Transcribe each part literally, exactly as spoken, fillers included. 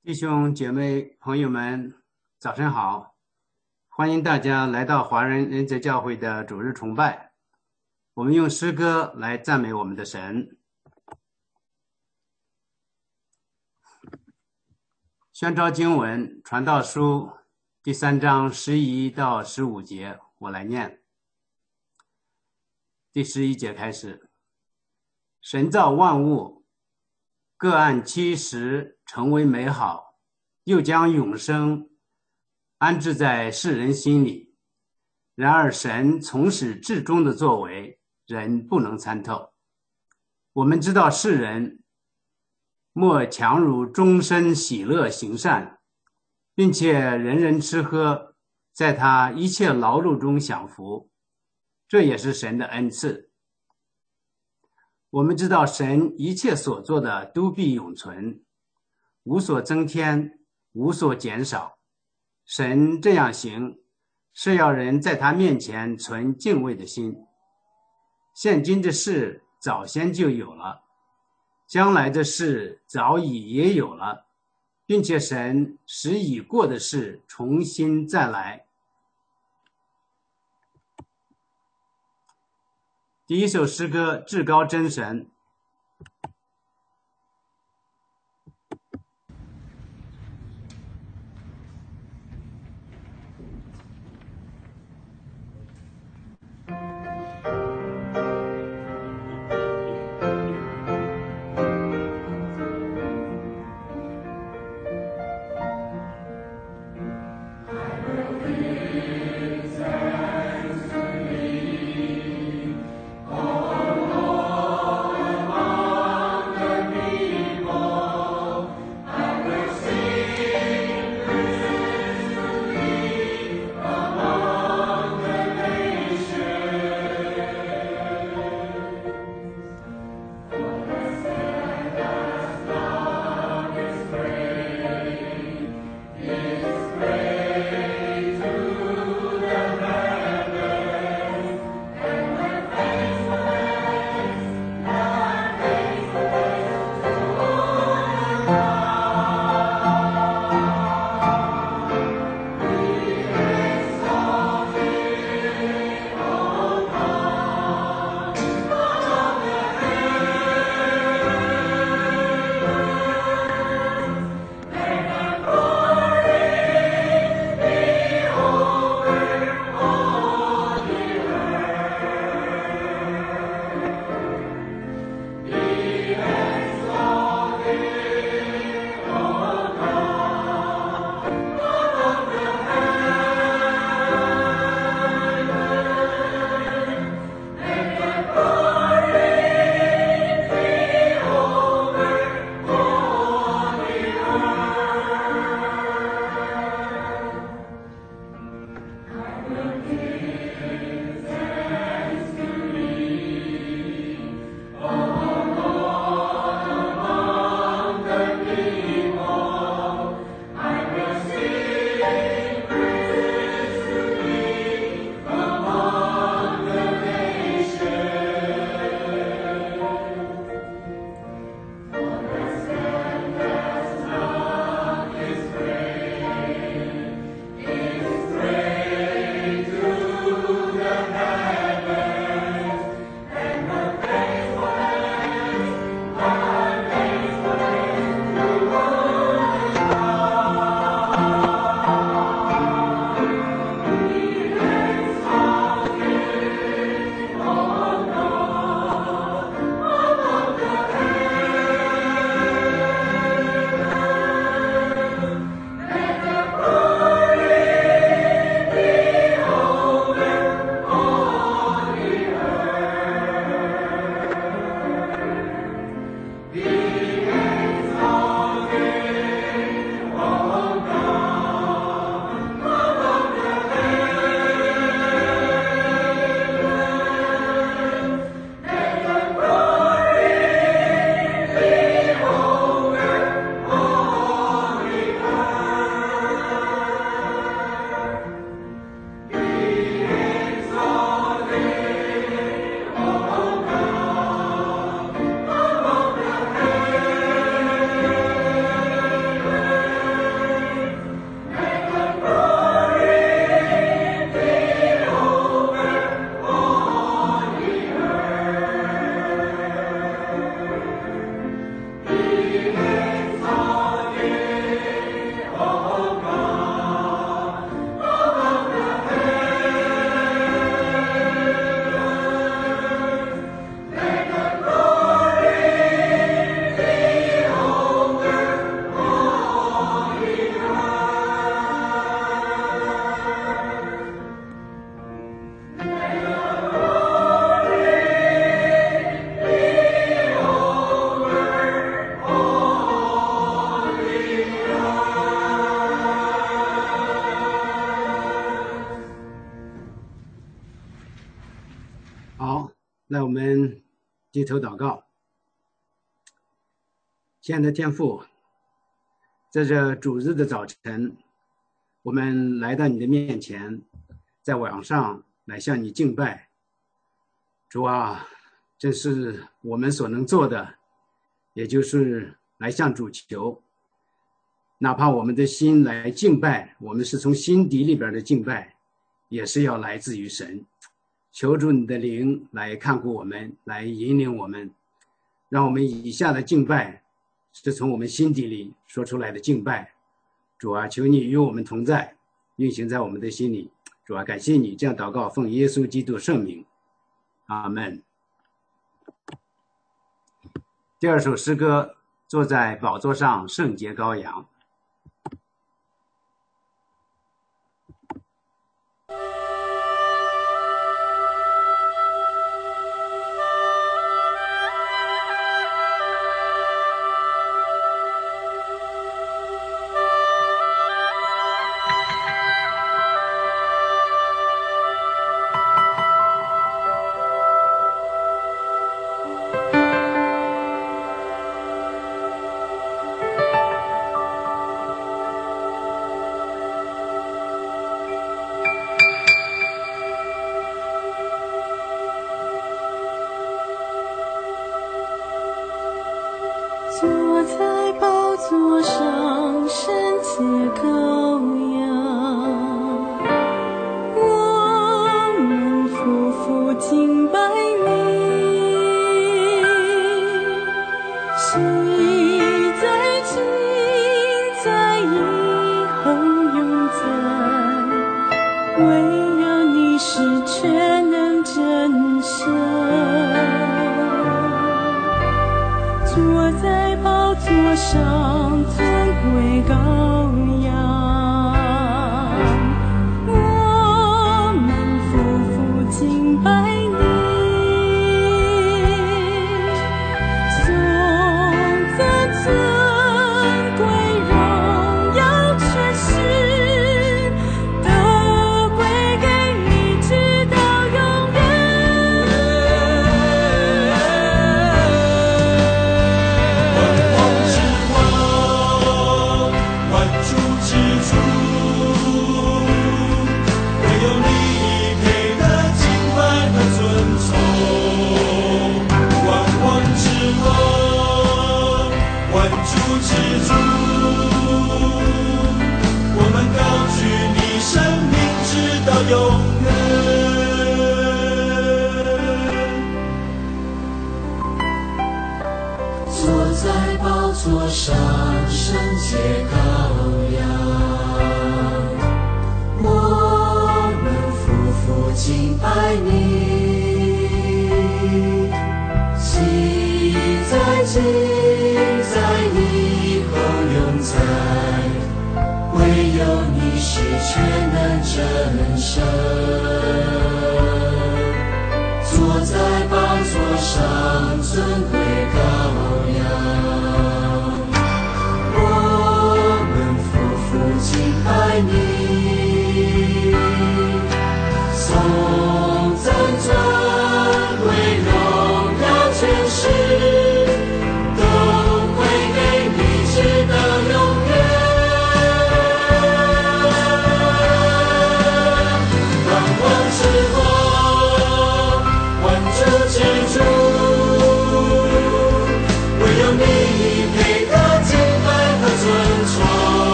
弟兄姐妹朋友们，早上好！欢迎大家来到华人仁泽教会的主日崇拜。我们用诗歌来赞美我们的神。宣召经文传道书第三章十一到十五节，我来念。第十一节开始，神造万物，各按其时成为美好，又将永生安置在世人心里。然而神从始至终的作为，人不能参透。我们知道世人莫强如终身喜乐行善，并且人人吃喝，在他一切劳碌中享福，这也是神的恩赐。我们知道神一切所做的都必永存，无所增添，无所减少。神这样行，是要人在他面前存敬畏的心。现今的事早先就有了，将来的事早已也有了，并且神使已过的事重新再来。第一首诗歌，至高真神。 们低头祷告。亲爱的天父，在这主日的早晨，我们来到你的面前，在网上来向你敬拜。主啊，这是我们所能做的，也就是来向主求，哪怕我们的心来敬拜，我们是从心底里边的敬拜，也是要来自于神。求主你的灵来看顾我们，来引领我们，让我们以下的敬拜是从我们心底里说出来的敬拜。主啊，求你与我们同在，运行在我们的心里。主啊，感谢你，这样祷告奉耶稣基督圣名，阿们。第二首诗歌，坐在宝座上圣洁羔羊。 坐在宝座上圣洁羔羊，我们夫妇敬拜你，昔在今在以后永在，唯有你是全能真神。坐在宝座上尊贵羔羊，我们夫妇敬拜你，颂赞尊贵荣耀全是都归给你，直到永远。我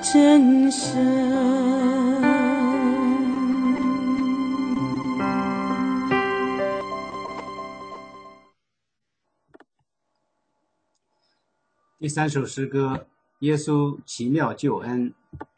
神圣。 第三首诗歌，耶稣奇妙救恩。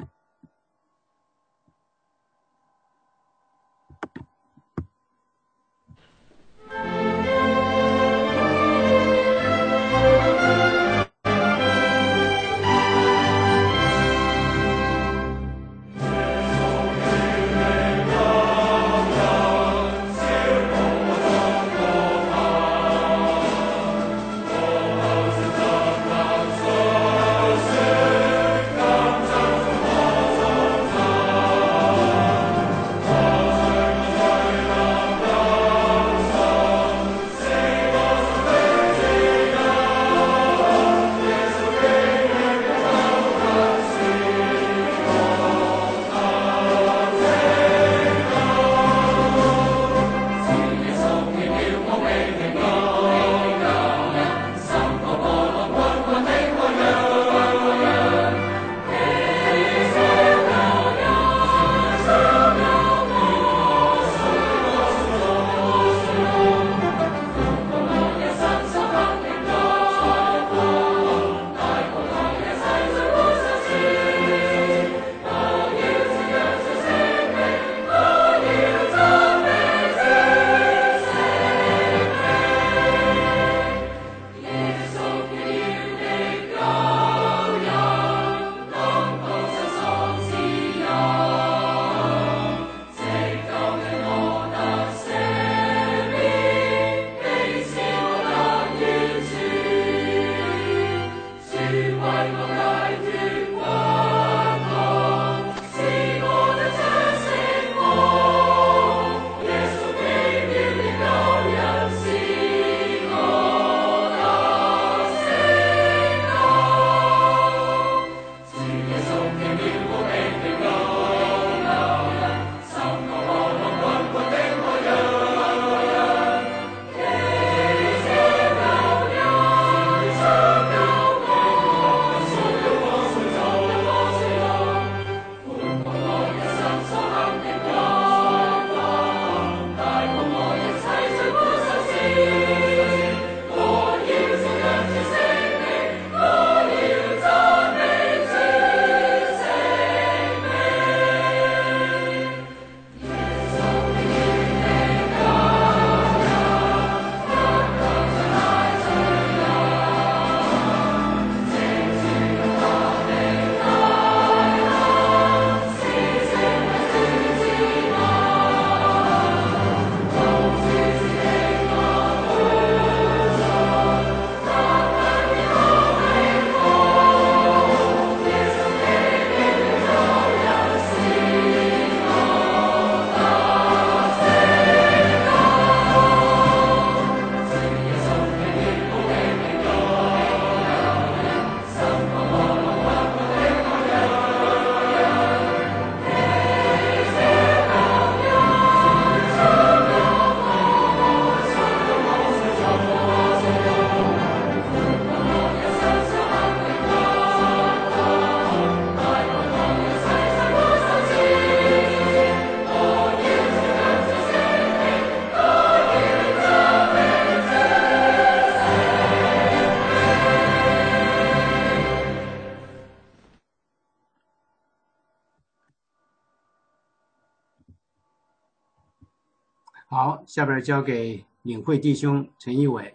好，下边交给领会弟兄陈一伟。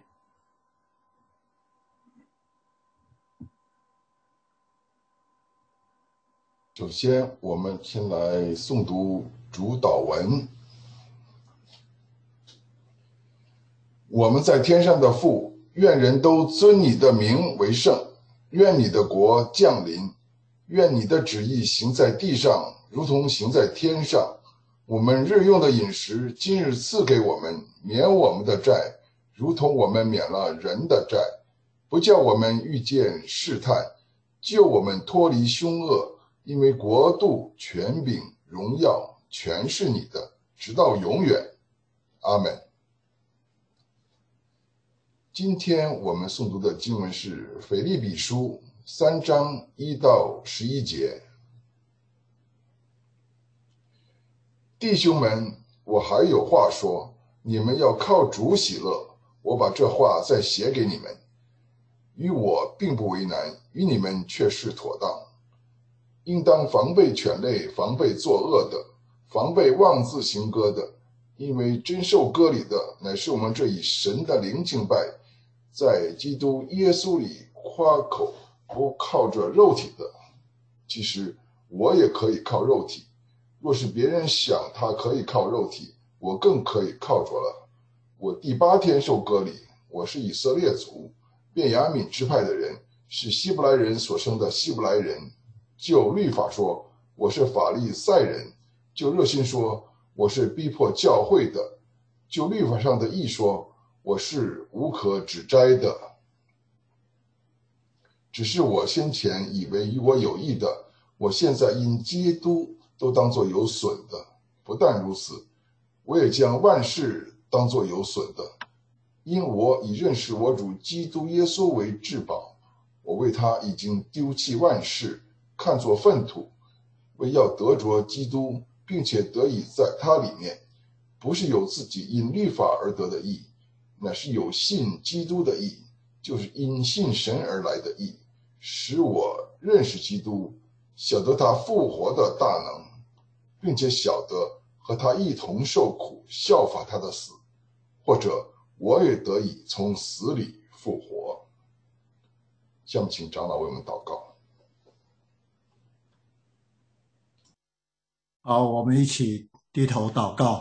首先，我们先来诵读主祷文。我们在天上的父，愿人都尊你的名为圣，愿你的国降临，愿你的旨意行在地上，如同行在天上。我们日用的饮食，今日赐给我们，免我们的债，如同我们免了人的债，不叫我们遇见试探，救我们脱离凶恶。因为国度、权柄、荣耀全是你的，直到永远。阿们。今天我们诵读的经文是腓立比书三章一到十一节。 弟兄们，我还有话说，你们要靠主喜乐。我把这话再写给你们，与我并不为难，与你们却是妥当。应当防备犬类，防备作恶的，防备妄自行歌的，因为真受割礼的乃是我们这以神的灵敬拜，在基督耶稣里夸口，不靠着肉体的。其实我也可以靠肉体，若是别人想他可以靠肉体，我更可以靠着了。我第八天受割礼，我是以色列族便雅悯支派的人，是希伯来人所生的希伯来人。就律法说，我是法利赛人；就热心说，我是逼迫教会的；就律法上的义说，我是无可指摘的。只是我先前以为与我有益的，我现在因基督都当作有损的。不但如此，我也将万事当作有损的，因我以认识我主基督耶稣为至宝。我为他已经丢弃万事，看作粪土，为要得着基督，并且得以在他里面，不是有自己因律法而得的义，乃是有信基督的义，就是因信神而来的义，使我认识基督，晓得他复活的大能，并且晓得和他一同受苦，效法他的死，或者我也得以从死里复活。下面请长老为我们祷告。 好，我们一起低头祷告。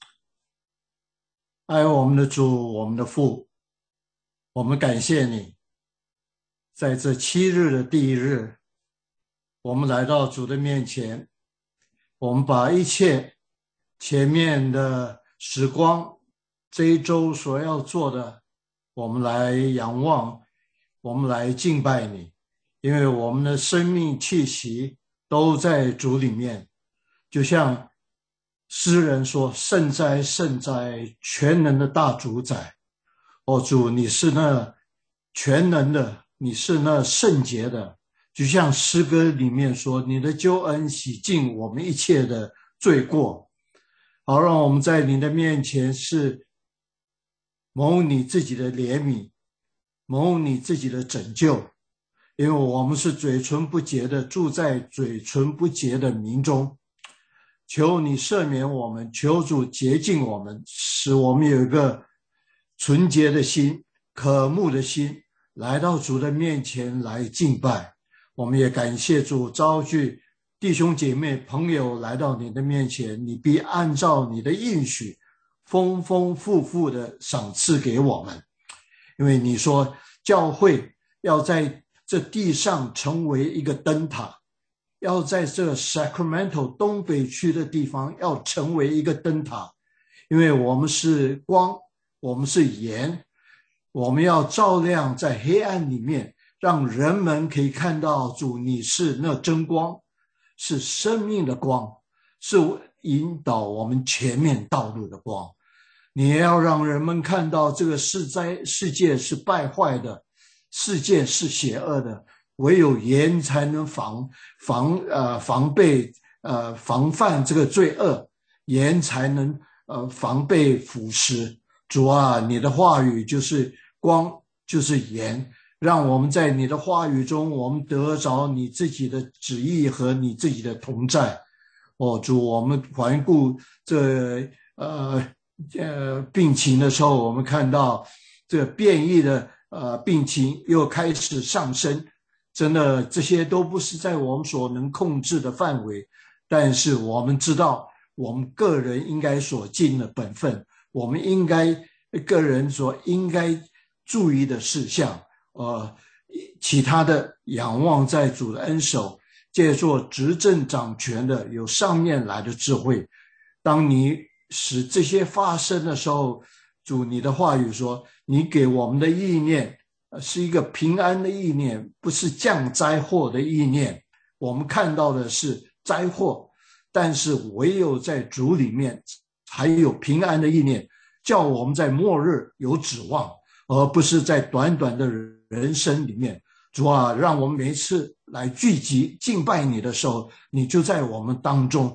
爱我们的主，我们的父，我们感谢你，在这七日的第一日，我们来到主的面前，我们把一切前面的时光，这一周所要做的，我们来仰望，我们来敬拜你，因为我们的生命气息都在主里面。就像诗人说，圣哉圣哉，全能的大主宰。哦，主，你是那全能的，你是那圣洁的。就像诗歌里面说，你的救恩洗净我们一切的罪过。好，让我们在你的面前是蒙你自己的怜悯，蒙你自己的拯救，因为我们是嘴唇不洁的，住在嘴唇不洁的民中。求你赦免我们，求主洁净我们，使我们有一个纯洁的心，渴慕的心，来到主的面前来敬拜。我们也感谢主召聚弟兄姐妹朋友来到你的面前，你必按照你的应许丰丰富富的赏赐给我们。因为你说教会要在这地上成为一个灯塔，要在这 Sacramento 东北区的地方要成为一个灯塔，因为我们是光，我们是盐，我们要照亮在黑暗里面，让人们可以看到主你是那真光，是生命的光，是引导我们前面道路的光。你也要让人们看到这个世在世界是败坏的，世界是邪恶的，唯有盐才能防防呃防备呃防范这个罪恶，盐才能呃防备腐蚀。主啊，你的话语就是光，就是盐，让我们在你的话语中，我们得着你自己的旨意和你自己的同在。哦，主，我们环顾这呃呃病情的时候，我们看到这变异的呃病情又开始上升。真的，这些都不是在我们所能控制的范围，但是我们知道我们个人应该所尽的本分，我们应该个人所应该注意的事项，呃，其他的仰望在主的恩手，借做执政掌权的有上面来的智慧。当你使这些发生的时候，主你的话语说，你给我们的意念是一个平安的意念，不是降灾祸的意念。我们看到的是灾祸，但是唯有在主里面才有平安的意念，叫我们在末日有指望，而不是在短短的人生里面。主啊，让我们每一次来聚集敬拜你的时候，你就在我们当中。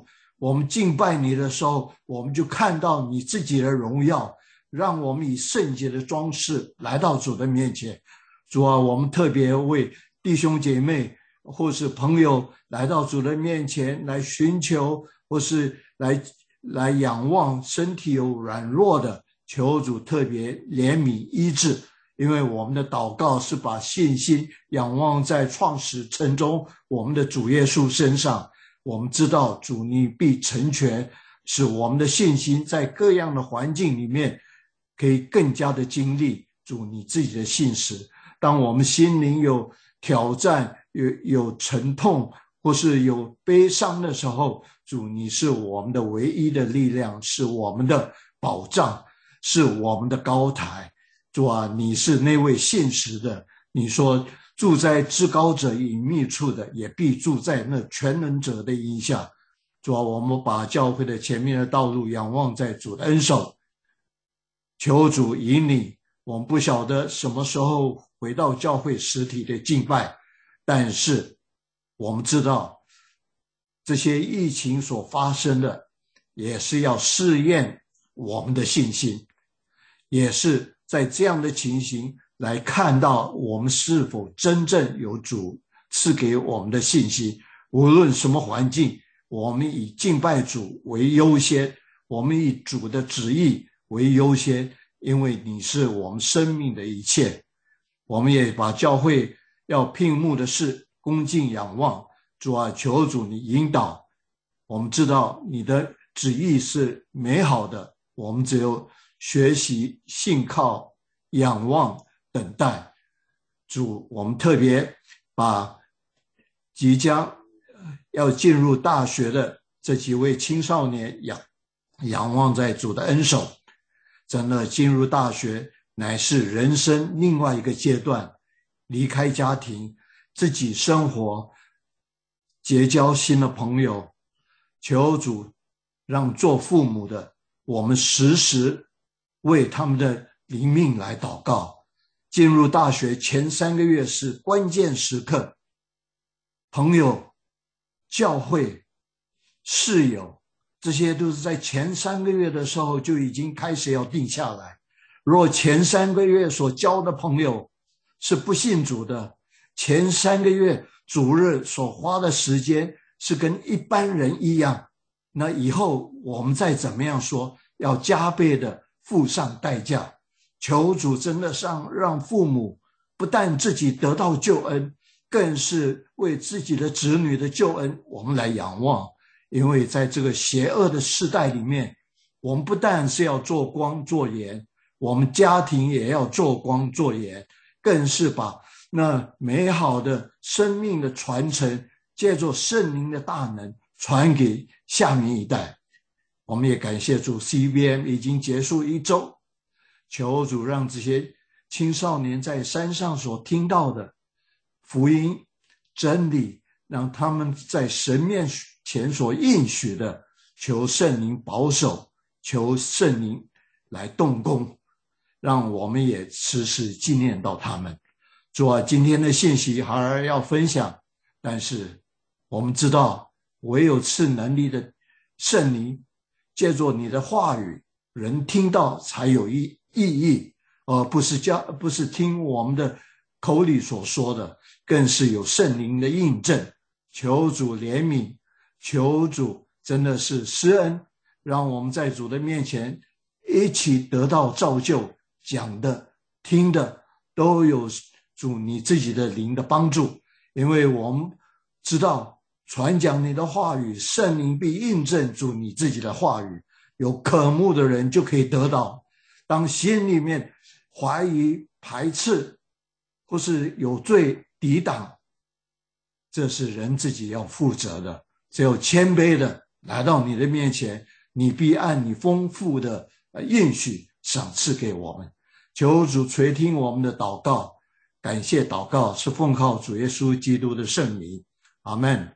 我们敬拜你的时候，我们就看到你自己的荣耀，让我们以圣洁的装饰来到主的面前。主啊，我们特别为弟兄姐妹或是朋友来到主的面前来寻求，或是来来仰望身体有软弱的，求主特别怜悯医治。因为我们的祷告是把信心仰望在创始成终我们的主耶稣身上，我们知道主你必成全，使我们的信心在各样的环境里面可以更加的经历主你自己的信实。当我们心灵有挑战，有有沉痛或是有悲伤的时候，主你是我们的唯一的力量，是我们的保障，是我们的高台。主啊，你是那位信实的，你说住在至高者隐秘处的，也必住在那全能者的荫下。主啊，我们把教会的前面的道路仰望在主的恩手，求主引领。我们不晓得什么时候回到教会实体的敬拜，但是我们知道这些疫情所发生的也是要试验我们的信心，也是在这样的情形来看到我们是否真正有主赐给我们的信心。无论什么环境，我们以敬拜主为优先，我们以主的旨意为优先，因为你是我们生命的一切。我们也把教会要聘牧的事恭敬仰望。主啊，求主你引导，我们知道你的旨意是美好的，我们只有学习信靠仰望等待。主，我们特别把即将要进入大学的这几位青少年仰仰望在主的恩手。真的，进入大学乃是人生另外一个阶段，离开家庭，自己生活，结交新的朋友。求主让做父母的我们时时为他们的灵命来祷告。进入大学前三个月是关键时刻，朋友、教会、室友，这些都是在前三个月的时候就已经开始要定下来。若前三个月所交的朋友是不信主的，前三个月主日所花的时间是跟一般人一样，那以后我们再怎么样说，要加倍的付上代价。求主真的上让父母不但自己得到救恩，更是为自己的子女的救恩我们来仰望。因为在这个邪恶的世代里面，我们不但是要做光做盐，我们家庭也要做光做盐，更是把那美好的生命的传承借着圣灵的大能传给下面一代。我们也感谢主 C B M 已经结束一周，求主让这些青少年在山上所听到的福音真理，让他们在神面前所应许的，求圣灵保守，求圣灵来动工，让我们也时时纪念到他们。主啊，今天的信息孩儿要分享，但是我们知道唯有赐能力的圣灵借着你的话语，人听到才有意义，而不是教不是听我们的口里所说的，更是有圣灵的印证。求主怜悯，求主真的是施恩，让我们在主的面前一起得到造就，讲的听的都有主你自己的灵的帮助。因为我们知道传讲你的话语，圣灵必印证主你自己的话语，有渴慕的人就可以得到。当心里面怀疑排斥或是有罪抵挡，这是人自己要负责的。只有谦卑的来到你的面前，你必按你丰富的应许赏赐给我们。求主垂听我们的祷告，感谢祷告是奉靠主耶稣基督的圣名，阿们。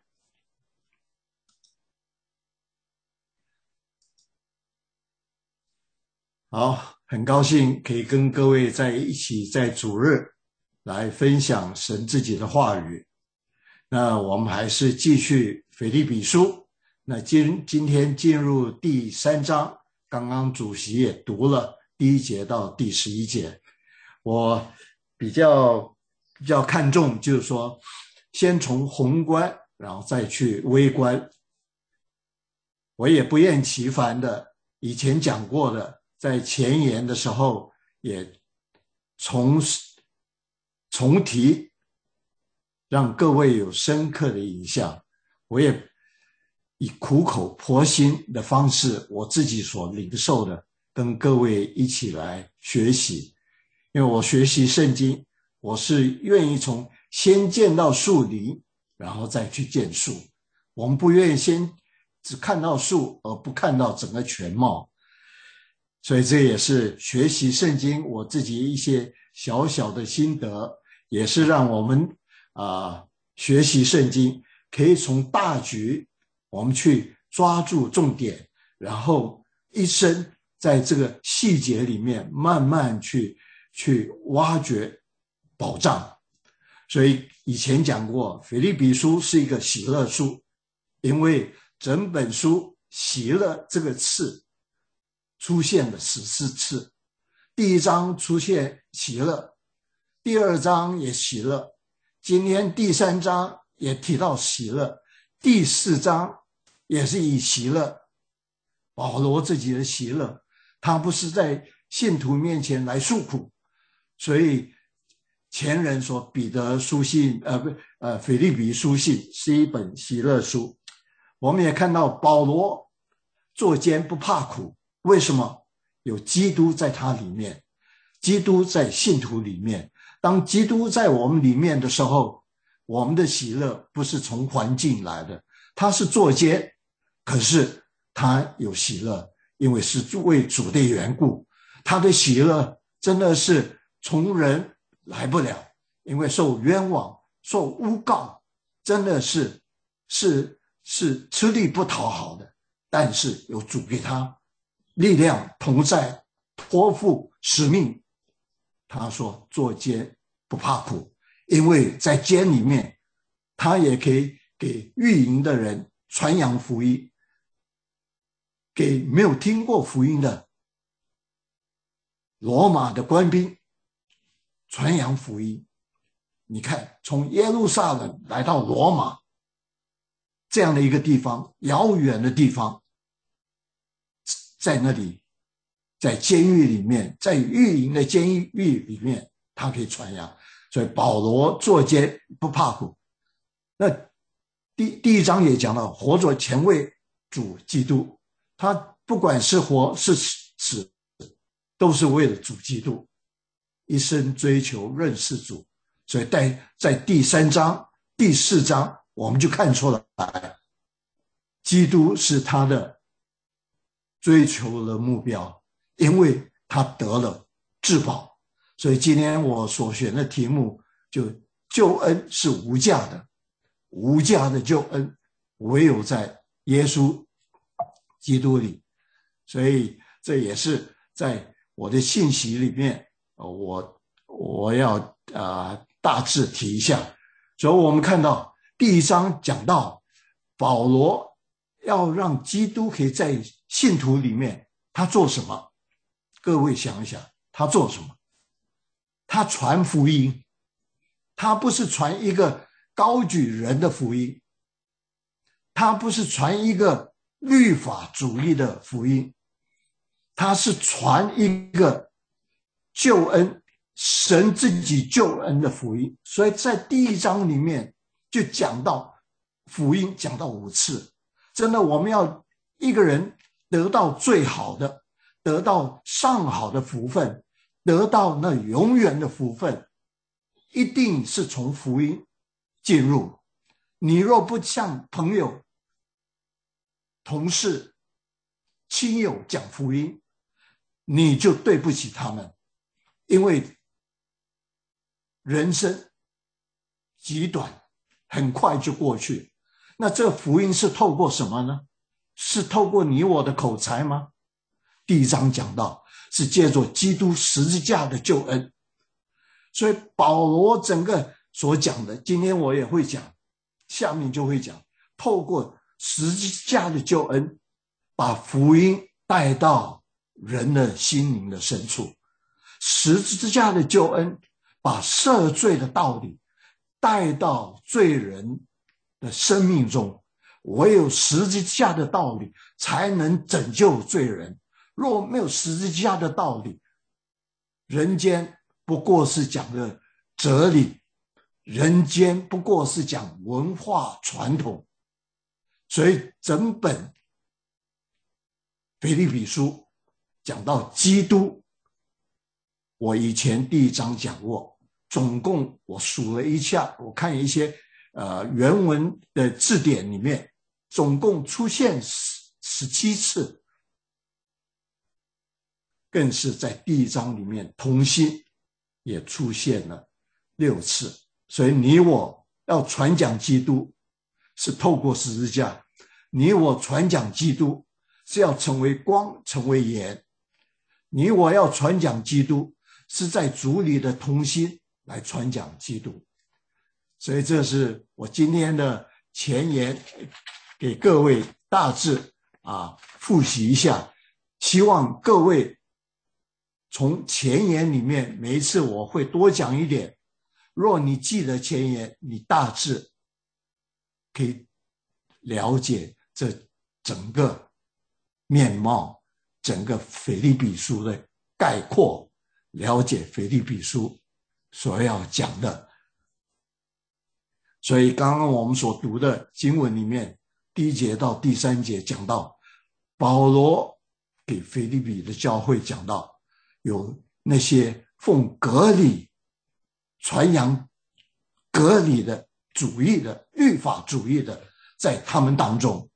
好，很高兴可以跟各位在一起，在主日来分享神自己的话语。那我们还是继续腓立比书那今今天进入第三章，刚刚主席也读了第一节到第十一节，我比较比较看重就是说，先从宏观，然后再去微观。我也不厌其烦的，以前讲过的，在前言的时候也重重提，让各位有深刻的印象。我也以苦口婆心的方式，我自己所领受的，跟各位一起来学习。因为我学习圣经，我是愿意从先见到树林，然后再去见树。我们不愿意先只看到树，而不看到整个全貌。所以这也是学习圣经我自己一些小小的心得，也是让我们啊、呃、学习圣经可以从大局我们去抓住重点，然后一生在这个细节里面慢慢去去挖掘宝藏。所以以前讲过，腓立比书是一个喜乐书，因为整本书喜乐这个词出现了十四次，第一章出现喜乐，第二章也喜乐，今天第三章也提到喜乐，第四章也是以喜乐，保罗自己的喜乐，他不是在信徒面前来诉苦，所以前人说彼得书信呃不呃腓立比书信是一本喜乐书。我们也看到保罗作奸不怕苦，为什么？有基督在他里面，基督在信徒里面。当基督在我们里面的时候，我们的喜乐不是从环境来的，他是作奸，可是他有喜乐，因为是为主的缘故。他的喜乐真的是从人来不了，因为受冤枉受诬告，真的是是是吃力不讨好的，但是有主给他力量同在，托付使命。他说做监不怕苦，因为在监里面他也可以给狱营的人传扬福音，给没有听过福音的罗马的官兵传扬福音。你看，从耶路撒冷来到罗马这样的一个地方，遥远的地方，在那里，在监狱里面，在狱营的监狱里面，他可以传扬。所以保罗作监不怕苦。那第第一章也讲到，活着前为主基督，他不管是活是死，都是为了主基督，一生追求认识主。所以在在第三章第四章我们就看出来，基督是他的追求的目标，因为他得了至宝。所以今天我所选的题目就救恩是无价的，无价的救恩唯有在耶稣基督里。所以这也是在我的信息里面我我要呃大致提一下。所以我们看到第一章讲到保罗要让基督可以在信徒里面，他做什么？各位想一想，他做什么？他传福音，他不是传一个高举人的福音，他不是传一个律法主义的福音，他是传一个救恩，神自己救恩的福音。所以在第一章里面就讲到福音，讲到五次。真的，我们要一个人得到最好的，得到上好的福分，得到那永远的福分，一定是从福音进入。你若不向朋友、同事、亲友讲福音，你就对不起他们，因为人生极短，很快就过去。那这福音是透过什么呢？是透过你我的口才吗？第一章讲到是借着基督十字架的救恩。所以保罗整个所讲的，今天我也会讲，下面就会讲，透过十字架的救恩把福音带到人的心灵的深处，十字架的救恩把赦罪的道理带到罪人的生命中，唯有十字架的道理才能拯救罪人。若没有十字架的道理，人间不过是讲的哲理，人间不过是讲文化传统。所以整本腓立比书讲到基督，我以前第一章讲过，总共我数了一下，我看一些呃原文的字典里面，总共出现十七次，更是在第一章里面同心也出现了六次。所以你我要传讲基督是透过十字架，你我传讲基督是要成为光，成为盐，你我要传讲基督是在主里的同心来传讲基督。所以这是我今天的前言，给各位大致啊复习一下，希望各位从前言里面每一次我会多讲一点，若你记得前言，你大致可以了解这整个面貌，整个腓立比书的概括，了解腓立比书所要讲的。所以刚刚我们所读的经文里面，第一节到第三节讲到保罗给腓立比的教会讲到有那些奉割礼传扬割礼的主义的律法主义的在他们当中。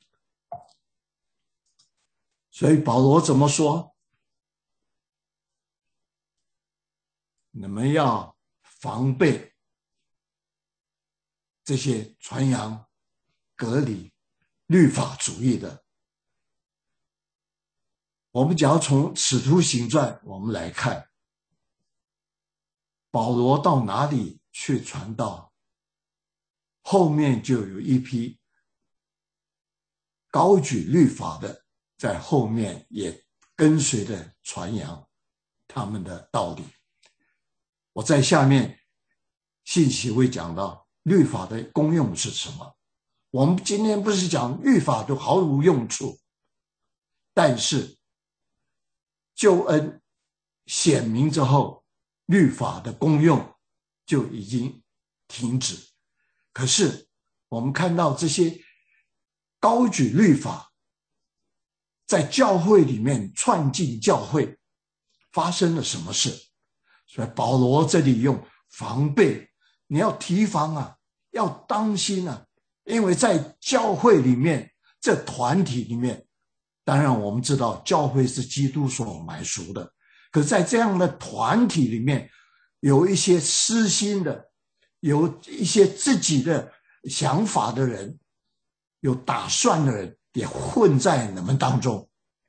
所以保罗怎么说？你们要防备这些传扬割礼律法主义的。我们只要从使徒行传我们来看，保罗到哪里去传道，后面就有一批高举律法的在后面也跟随着传扬他们的道理。我在下面信息会讲到律法的功用是什么。我们今天不是讲律法都毫无用处，但是救恩显明之后，律法的功用就已经停止。可是我们看到这些高举律法在教会里面窜进教会，发生了什么事？所以保罗这里用防备，你要提防啊，要当心啊，因为在教会里面，这团体里面，当然我们知道教会是基督所买赎的，可是在这样的团体里面，有一些私心的，有一些自己的想法的人，有打算的人也混在你们当中。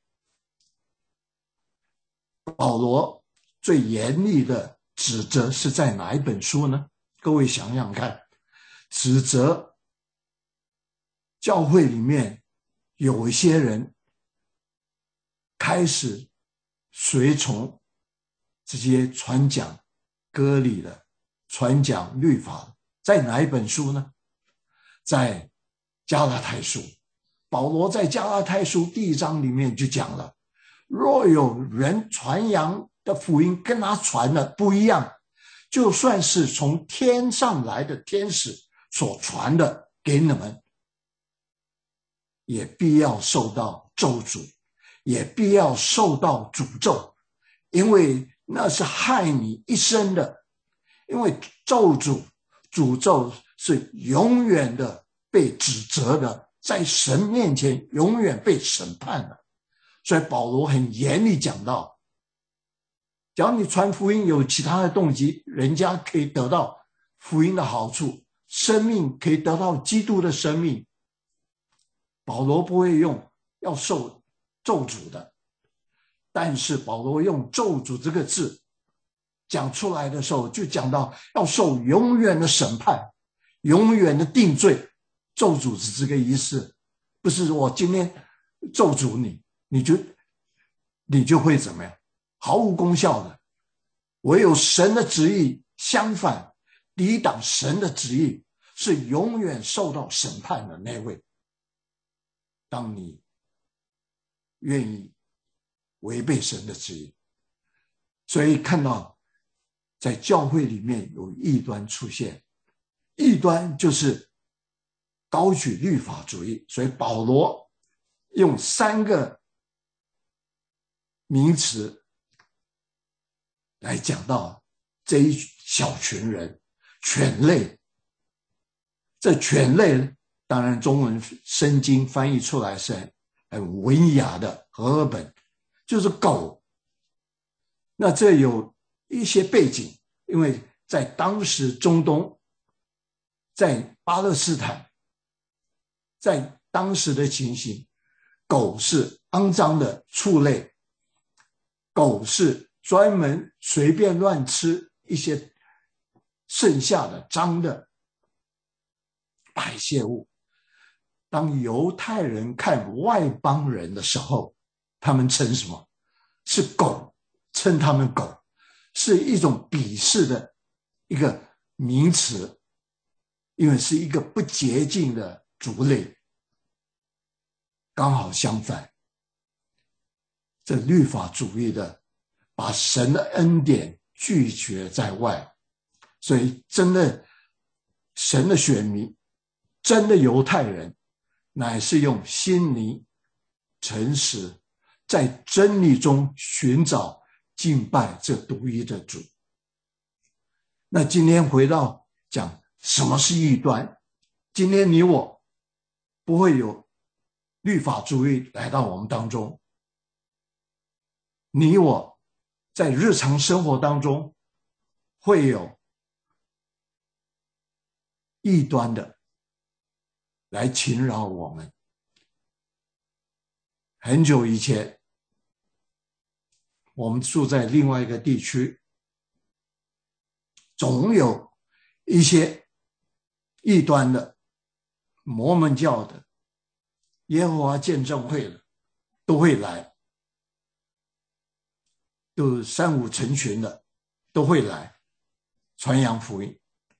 保罗最严厉的指责是在哪一本书呢？各位想想看，指责教会里面有一些人开始随从这些传讲割礼的、传讲律法的，在哪一本书呢？在加拉太书。保罗在加拉太书第一章里面就讲了，若有人传扬的福音跟他传的不一样，就算是从天上来的天使所传的给你们，也必要受到咒诅，也必要受到诅咒，因为那是害你一生的。因为咒诅、诅咒是永远的被指责的，在神面前永远被审判的。所以保罗很严厉讲到，假如你传福音有其他的动机，人家可以得到福音的好处，生命可以得到基督的生命，保罗不会用要受咒诅的。但是保罗用咒诅这个字讲出来的时候，就讲到要受永远的审判，永远的定罪。咒诅是这个意思， 不是我今天咒诅你，你就你就会怎么样？毫无功效的。唯有神的旨意相反，抵挡神的旨意，是永远受到审判的那位。当你愿意违背神的旨意，所以看到在教会里面有异端出现，异端就是高举律法主义，所以保罗用三个名词来讲到这一小群人，犬类。这犬类当然中文圣经翻译出来是很文雅的和合本，就是狗。那这有一些背景，因为在当时中东，在巴勒斯坦，在当时的情形，狗是肮脏的畜类，狗是专门随便乱吃一些剩下的脏的排泄物。当犹太人看外邦人的时候，他们称什么？是狗，称他们狗，是一种鄙视的一个名词，因为是一个不洁净的族类。刚好相反，这律法主义的把神的恩典拒绝在外，所以真的神的选民，真的犹太人，乃是用心灵诚实，在真理中寻找敬拜这独一的主。那今天回到讲什么是异端，今天你我不会有律法主义来到我们当中，你我在日常生活当中会有异端的来侵扰我们。很久以前，我们住在另外一个地区，总有一些异端的、摩门教的、耶和华见证会的都会来，都三五成群的都会来传扬福音。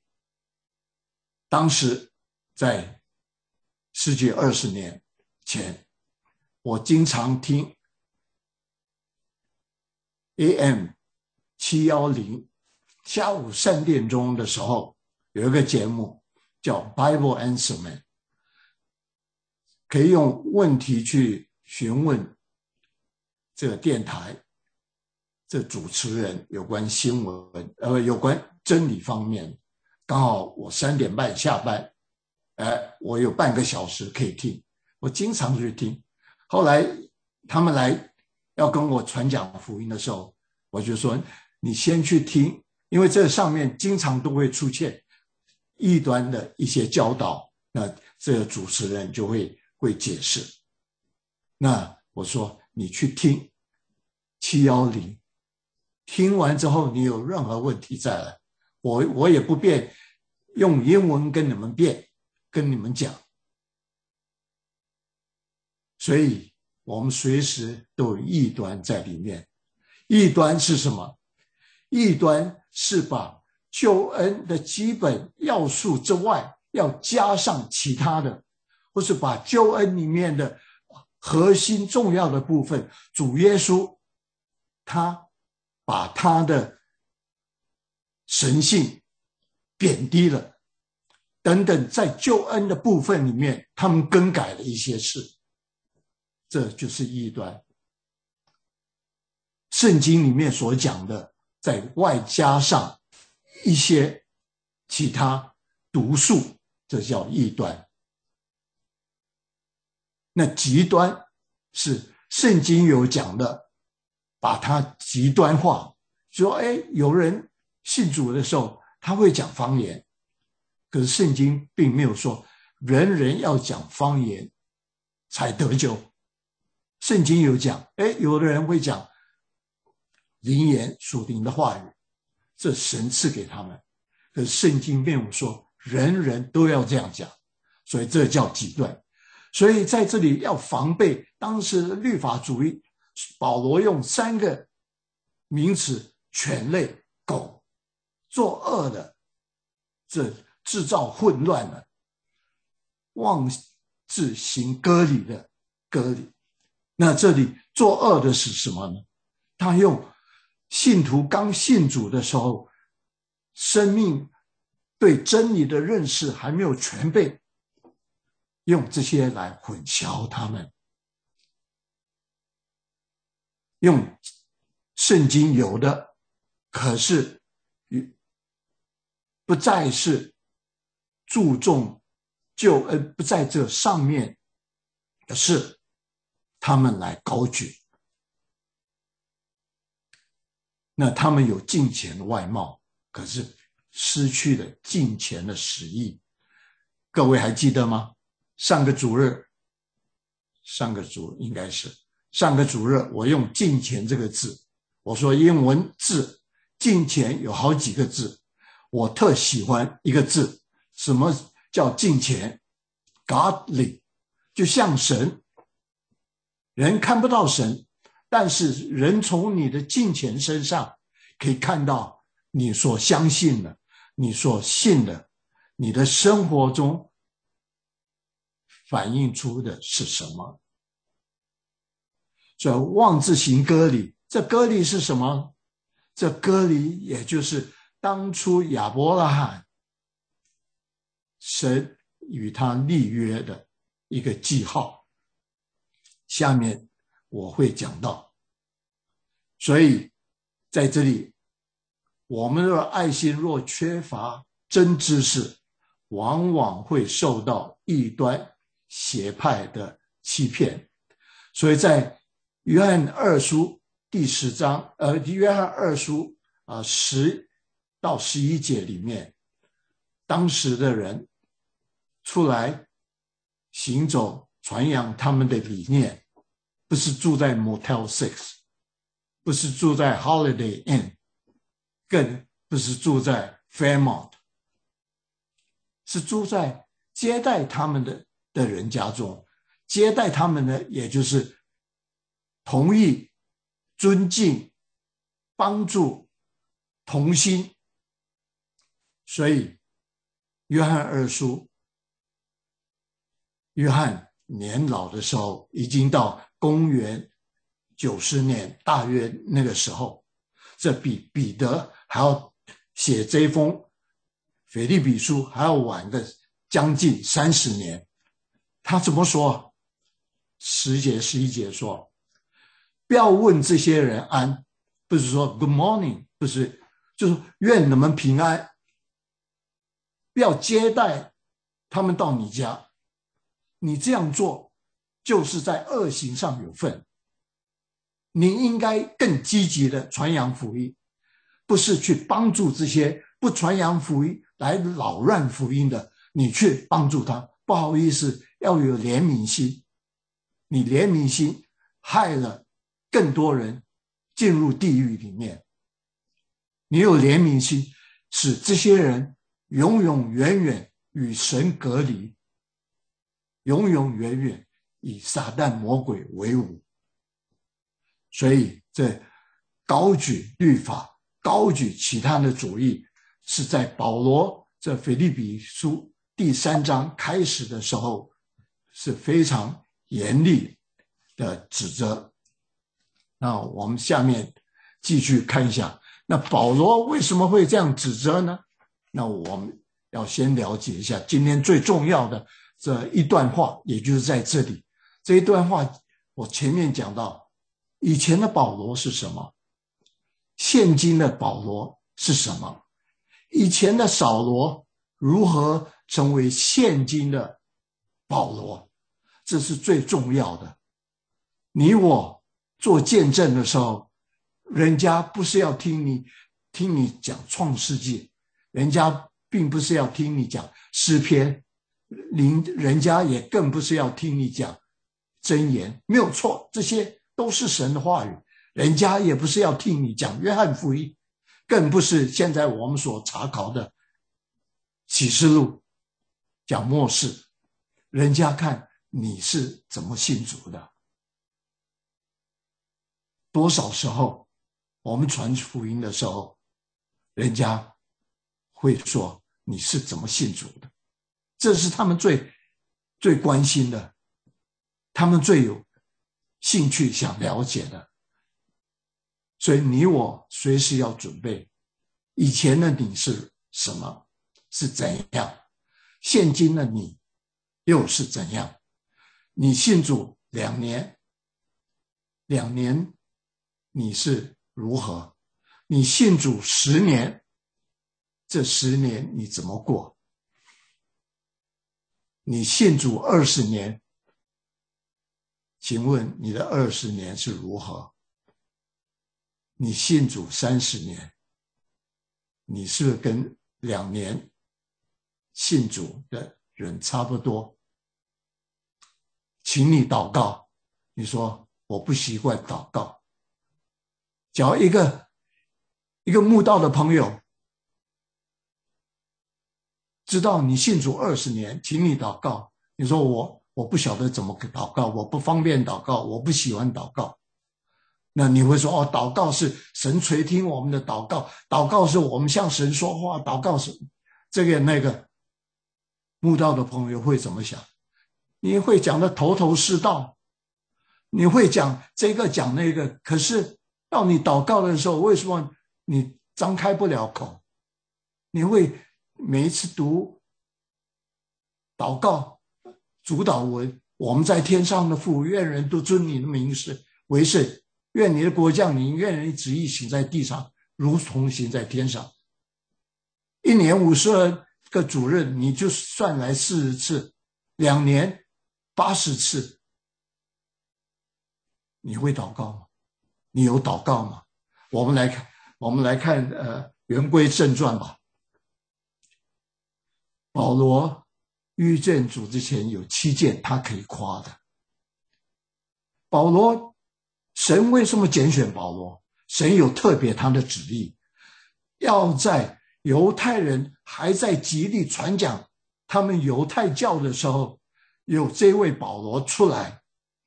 当时在十几二十年前，我经常听 A M 七一零 下午三点钟的时候，有一个节目叫 Bible Answer Man， 可以用问题去询问这个电台这主持人有关新闻呃有关真理方面。刚好我三点半下班，呃，我有半个小时可以听，我经常去听。后来他们来要跟我传讲福音的时候，我就说你先去听，因为这上面经常都会出现异端的一些教导，那这个主持人就会会解释。那我说你去听七一零，听完之后你有任何问题再来，我我也不便用英文跟你们辩，跟你们讲。所以我们随时都有异端在里面。异端是什么？异端是把救恩的基本要素之外，要加上其他的，或是把救恩里面的核心重要的部分，主耶稣他把他的神性贬低了等等，在救恩的部分里面他们更改了一些事，这就是异端。圣经里面所讲的在外加上一些其他毒素，这叫异端。那极端是圣经有讲的，把它极端化，说哎，有人信主的时候他会讲方言，可是圣经并没有说人人要讲方言才得救。圣经有讲，哎，有的人会讲灵言属灵的话语，这神赐给他们，可是圣经没有说人人都要这样讲，所以这叫极端。 所以在这里要防备当时的律法主义，保罗用三个名词：犬类、狗，作恶的，这制造混乱的，妄自行割礼的割礼。那这里作恶的是什么呢？他用信徒刚信主的时候，生命对真理的认识还没有全备，用这些来混淆他们，用圣经有的，可是不再是注重救恩，不在这上面的事，他们来高举。那他们有敬虔的外貌，可是失去了敬虔的实意。各位还记得吗？上个主日，上个主应该是上个主日，我用敬虔这个字，我说英文字敬虔有好几个字，我特喜欢一个字，什么叫敬虔 ？Godly， 就像神，人看不到神，但是人从你的敬虔身上可以看到你所相信的，你所信的，你的生活中反映出的是什么。所以妄自行割礼，这割礼是什么？这割礼也就是当初亚伯拉罕神与他立约的一个记号，下面我会讲到。所以在这里，我们的爱心若缺乏真知识，往往会受到异端邪派的欺骗。所以在约翰二书第十章，呃，约翰二书啊十到十一节里面，当时的人出来行走传扬他们的理念，不是住在 Motel Six， 不是住在 Holiday Inn， 更不是住在 Fairmont， 是住在接待他们的的人家中。接待他们的也就是同意、尊敬、帮助、同心。所以约翰二书，约翰年老的时候，已经到公元九十年，大约那个时候，这比彼得还要写这封腓立比书还要晚个将近三十年。他怎么说？十节十一节说，不要问这些人安，不是说 good morning， 不是，就是愿你们平安。不要接待他们到你家，你这样做就是在恶行上有份。你应该更积极的传扬福音，不是去帮助这些不传扬福音来扰乱福音的，你去帮助他。不好意思，要有怜悯心，你怜悯心害了更多人进入地狱里面。你有怜悯心，使这些人永永远远与神隔离，永永远远以撒旦魔鬼为伍。所以这高举律法，高举其他的主义，是在保罗这腓立比书第三章开始的时候是非常严厉的指责。那我们下面继续看一下，那保罗为什么会这样指责呢？那我们要先了解一下今天最重要的这一段话，也就是在这里。这一段话我前面讲到，以前的保罗是什么？现今的保罗是什么？以前的扫罗如何成为现今的保罗？这是最重要的。你我做见证的时候，人家不是要听你听你讲创世纪，人家并不是要听你讲诗篇，人家也更不是要听你讲箴言，没有错，这些都是神的话语。人家也不是要听你讲约翰福音，更不是现在我们所查考的启示录讲末世。人家看你是怎么信主的？多少时候我们传福音的时候，人家会说你是怎么信主的？这是他们最最关心的，他们最有兴趣想了解的。所以你我随时要准备，以前的你是什么，是怎样，现今的你又是怎样。你信主两年，两年你是如何？你信主十年，这十年你怎么过？你信主二十年，请问你的二十年是如何？你信主三十年，你是不是跟两年信主的人差不多？请你祷告，你说我不习惯祷告。只要一个一个慕道的朋友知道你信主二十年，请你祷告。你说我我不晓得怎么祷告，我不方便祷告，我不喜欢祷告。那你会说哦，祷告是神垂听我们的祷告，祷告是我们向神说话，祷告是这个那个。慕道的朋友会怎么想？你会讲的头头是道，你会讲这个讲那个，可是到你祷告的时候，为什么你张开不了口？你会每一次读祷告主祷文，我们在天上的父，愿人都尊你的名是为圣，愿你的国降临，愿你的旨意行在地上，如同行在天上。一年五十二个主任，你就算来四十次，两年八十次，你会祷告吗？你有祷告吗？我们来看，我们来看，呃，言归正传吧。保罗遇见主之前有七件他可以夸的。保罗，神为什么拣选保罗？神有特别他的旨意，要在犹太人还在极力传讲他们犹太教的时候，有这位保罗出来，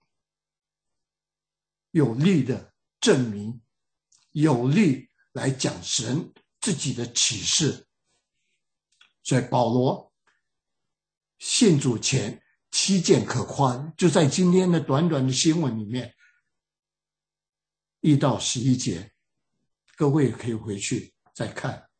有力的证明，有力来讲神自己的启示。所以保罗信主前七件可夸，就在今天的短短的新闻里面，一到十一节，各位可以回去再看。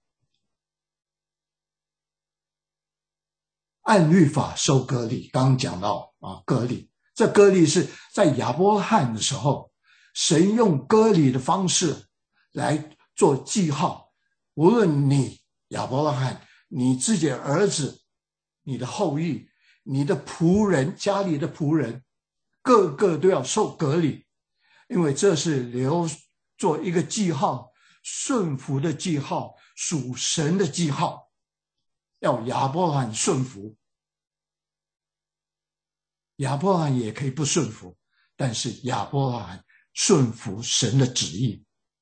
按律法受割礼，刚刚讲到啊，割礼，这割礼是在亚伯拉罕的时候，神用割礼的方式来做记号，无论你亚伯拉罕，你自己的儿子，你的后裔，你的仆人，家里的仆人，个个都要受割礼，因为这是留做一个记号，顺服的记号，属神的记号，要亚伯拉罕顺服。亚伯拉罕也可以不顺服，但是亚伯拉罕顺服神的旨意。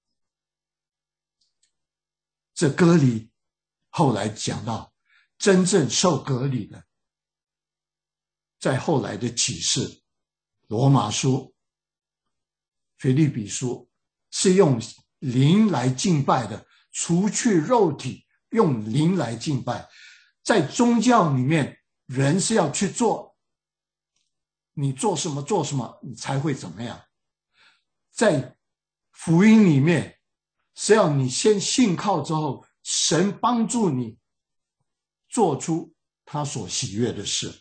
这割礼后来讲到真正受割礼的，在后来的启示，罗马书、腓立比书是用灵来敬拜的，除去肉体，用灵来敬拜。在宗教里面，人是要去做，你做什么做什么，你才会怎么样。在福音里面，是要你先信靠之后，神帮助你做出他所喜悦的事。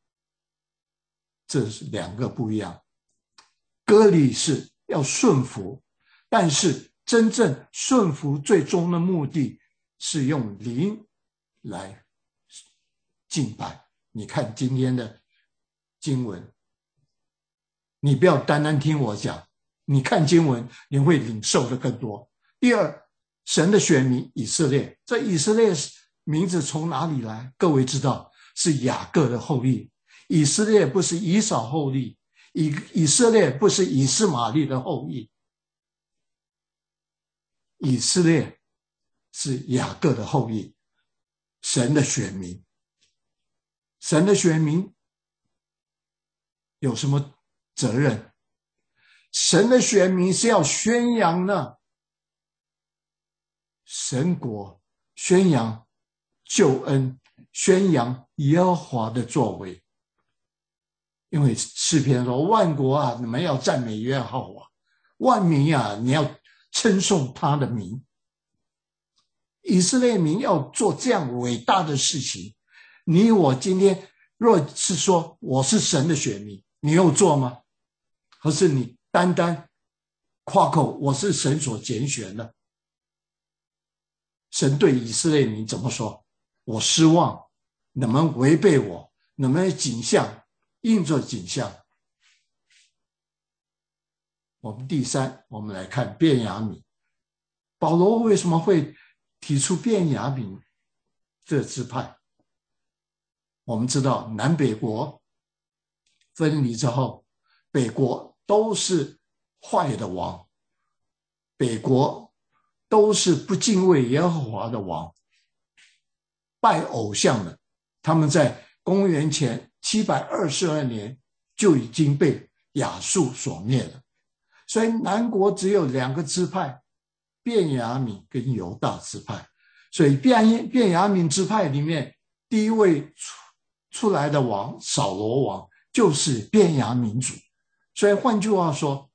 这是两个不一样。割礼是要顺服，但是真正顺服最终的目的是用灵来敬拜。你看今天的经文，你不要单单听我讲，你看经文你会领受的更多。第二，神的选民以色列，这以色列名字从哪里来？各位知道，是雅各的后裔。以色列不是以扫后裔，以以色列不是以斯玛利的后裔，以色列是雅各的后裔，神的选民。神的选民有什么责任？神的选民是要宣扬呢神国，宣扬救恩，宣扬耶和华的作为。因为诗篇说，万国啊，你们要赞美耶和华，万民啊，你要称颂他的名。以色列民要做这样伟大的事情，你我今天若是说我是神的选民，你有做吗？还是你单单夸口我是神所拣选的？神对以色列民怎么说？我失望，你们违背我，你们的景象应着景象。我们第三，我们来看便雅悯。保罗为什么会提出便雅悯这支派？我们知道南北国分离之后，北国都是坏的王，北国都是不敬畏耶和华的王，拜偶像的。他们在公元前七百二十二年就已经被亚述所灭了。所以南国只有两个支派，便雅悯跟犹大支派。所以便便雅悯支派里面第一位出出来的王扫罗王就是便雅悯族。所以换句话说，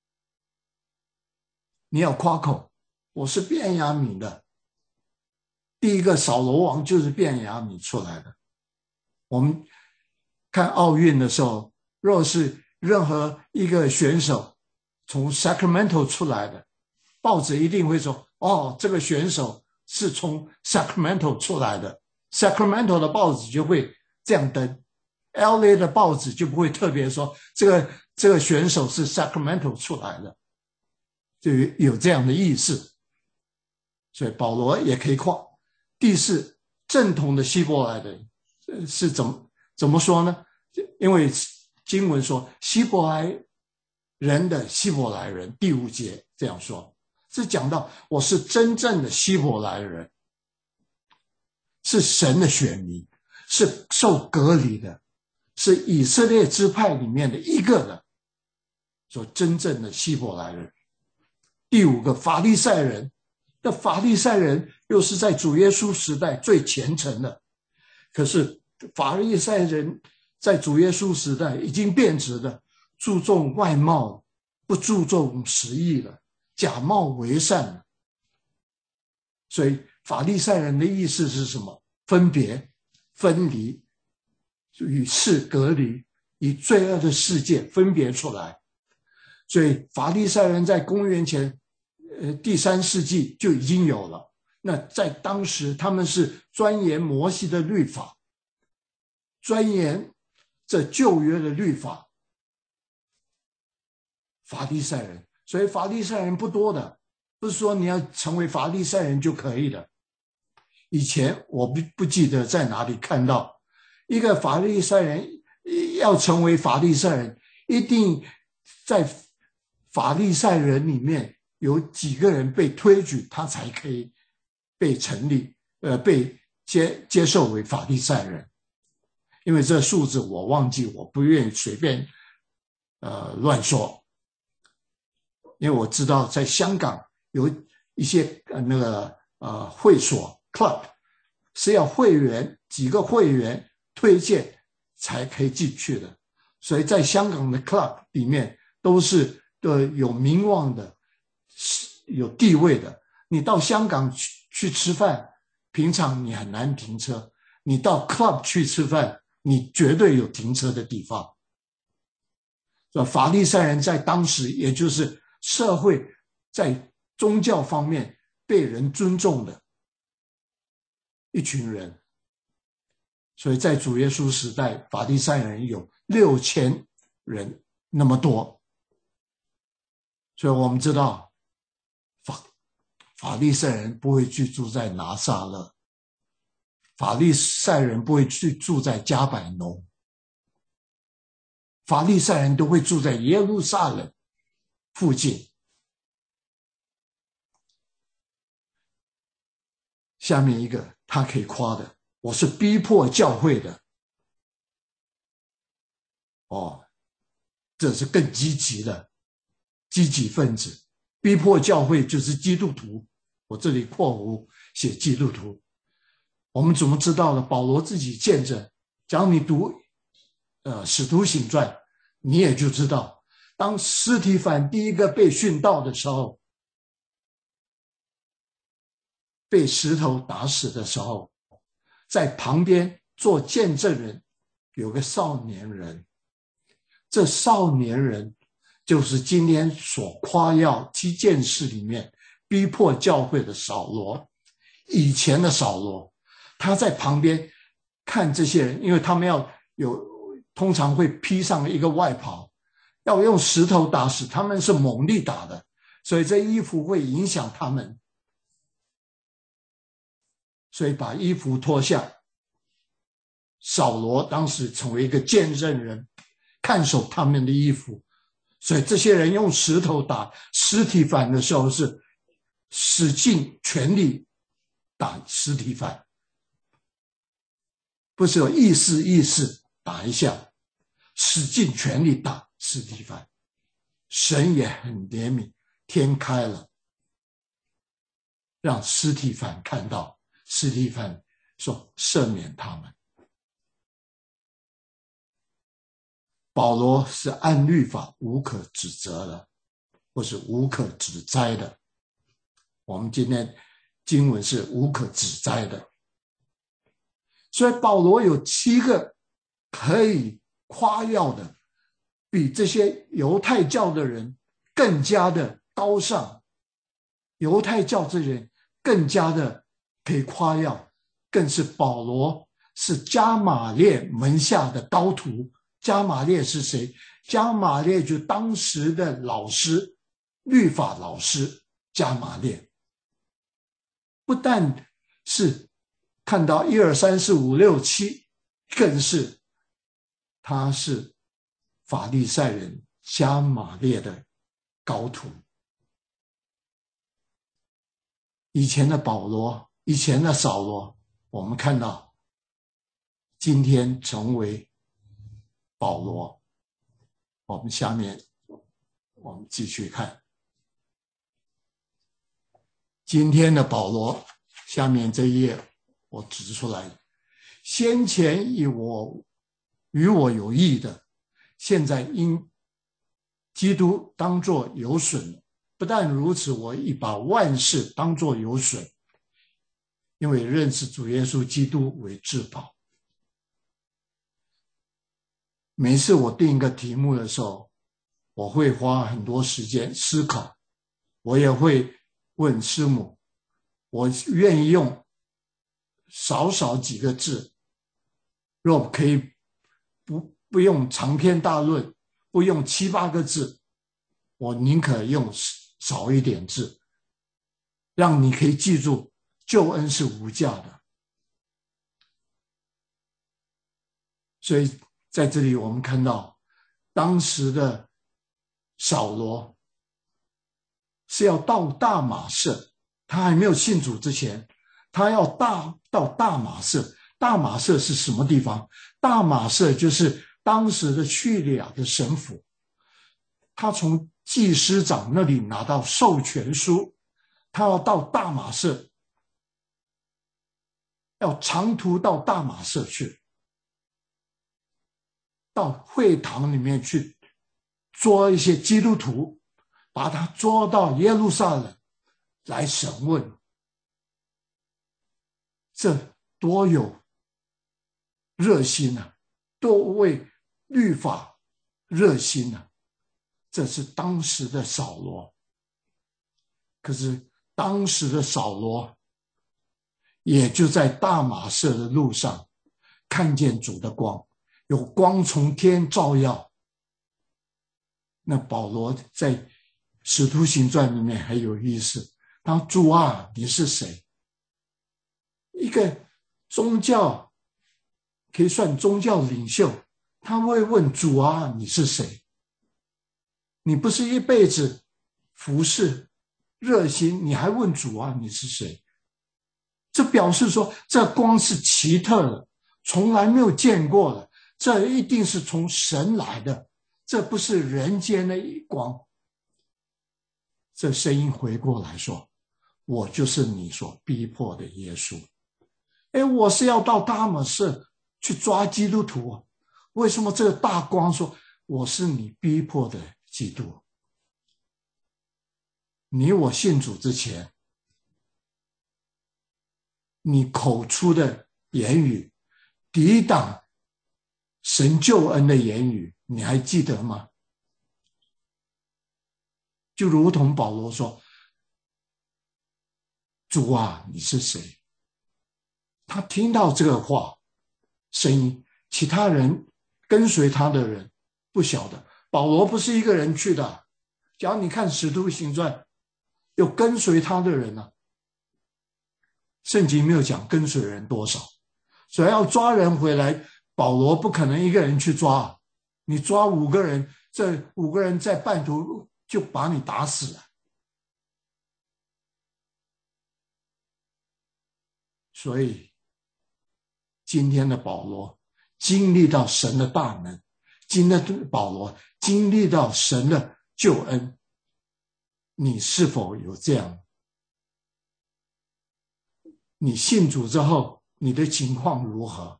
你要夸口我是便雅悯的，第一个扫罗王就是便雅悯出来的。我们看奥运的时候，若是任何一个选手从 Sacramento 出来的，报纸一定会说，哦，这个选手是从 Sacramento 出来的， Sacramento 的报纸就会这样登， L A 的报纸就不会特别说这个这个选手是 Sacramento 出来的，就有这样的意思。所以保罗也可以夸。第四，正统的希伯来人是怎么怎么说呢？因为经文说希伯来人的希伯来人，第五节这样说，是讲到我是真正的希伯来人，是神的选民，是受隔离的，是以色列支派里面的一个人，说真正的希伯来人。第五个，法利赛人。那法利赛人又是在主耶稣时代最虔诚的，可是法利赛人在主耶稣时代已经变质的，注重外貌，不注重实意了，假冒为善了。所以法利赛人的意思是什么？分别、分离，与世隔离，以罪恶的世界分别出来。所以法利赛人在公元前呃，第三世纪就已经有了。那在当时，他们是钻研摩西的律法，钻研这旧约的律法。法利赛人，所以法利赛人不多的，不是说你要成为法利赛人就可以了。以前我不不记得在哪里看到一个法利赛人要成为法利赛人，一定在法利赛人里面有几个人被推举，他才可以被成立，呃，被接接受为法利赛人。因为这数字我忘记，我不愿意随便呃乱说。因为我知道在香港有一些呃那个呃会所 club 是要会员几个会员推荐才可以进去的，所以在香港的 club 里面都是呃有名望的。有地位的，你到香港去去吃饭，平常你很难停车，你到 club 去吃饭，你绝对有停车的地方。法利赛人在当时也就是社会在宗教方面被人尊重的一群人，所以在主耶稣时代，法利赛人有六千人那么多。所以我们知道法法利赛人不会居住在拿撒勒，法利赛人不会去住在加百农，法利赛人都会住在耶路撒冷附近。下面一个他可以夸的，我是逼迫教会的。哦， 这是更积极的积极分子，逼迫教会就是基督徒。我这里括弧写基督徒。我们怎么知道呢？保罗自己见证，假如你读呃《使徒行传》，你也就知道，当司提反第一个被殉道的时候，被石头打死的时候，在旁边做见证人有个少年人，这少年人就是今天所夸耀七件事里面逼迫教会的扫罗。以前的扫罗，他在旁边看这些人，因为他们要有通常会披上一个外袍，要用石头打死，他们是猛力打的，所以这衣服会影响他们，所以把衣服脱下。扫罗当时成为一个见证人，看守他们的衣服，所以这些人用石头打司提反的时候是使尽全力打司提反，不是有意思意思打一下，使尽全力打司提反。神也很怜悯，天开了，让司提反看到，司提反说赦免他们。保罗是按律法无可指责的，或是无可指摘的。我们今天经文是无可指摘的，所以保罗有七个可以夸耀的，比这些犹太教的人更加的高尚，犹太教这人更加的可以夸耀，更是保罗是迦玛列门下的高徒。迦玛列是谁？迦玛列就当时的老师，律法老师迦玛列。不但是看到一二三四五六七，更是他是法利赛人迦玛列的高徒。以前的保罗，以前的扫罗，我们看到今天成为保罗。我们下面我们继续看今天的保罗，下面这一页我指出来，先前以我与我有益的，现在因基督当作有损。不但如此，我已把万事当作有损，因为认识主耶稣基督为至宝。每次我定一个题目的时候，我会花很多时间思考，我也会问师母，我愿意用少少几个字，若可以不不用长篇大论，不用七八个字，我宁可用少一点字，让你可以记住救恩是无价的。所以在这里我们看到当时的扫罗是要到大马色，他还没有信主之前，他要大到大马色。大马色是什么地方？大马色就是当时的叙利亚的省府，他从祭司长那里拿到授权书，他要到大马色，要长途到大马色去，到会堂里面去捉一些基督徒，把他捉到耶路撒冷来审问。这多有热心啊，多为律法热心啊。这是当时的扫罗。可是当时的扫罗也就在大马色的路上看见主的光，有光从天照耀。那保罗在使徒行传里面很有意思，他说主啊，你是谁？一个宗教可以算宗教领袖，他会问主啊，你是谁？你不是一辈子服侍热心，你还问主啊，你是谁？这表示说这光是奇特的，从来没有见过的，这一定是从神来的， 这不是人间的光。这声音回过来说，我就是你所逼迫的耶稣。哎，我是要到大马士去抓基督徒啊，为什么这个大光说我是你逼迫的基督？你我信主之前，你口出的言语抵挡神救恩的言语，你还记得吗？就如同保罗说，主啊，你是谁？他听到这个话声音，其他人跟随他的人不晓得，保罗不是一个人去的。只要你看使徒行传，有跟随他的人啊，圣经没有讲跟随人多少，所以要抓人回来，保罗不可能一个人去抓，你抓五个人，这五个人在半途就把你打死了。所以今天的保罗经历到神的大能，今天的保罗经历到神的救恩，你是否有这样？你信主之后，你的情况如何？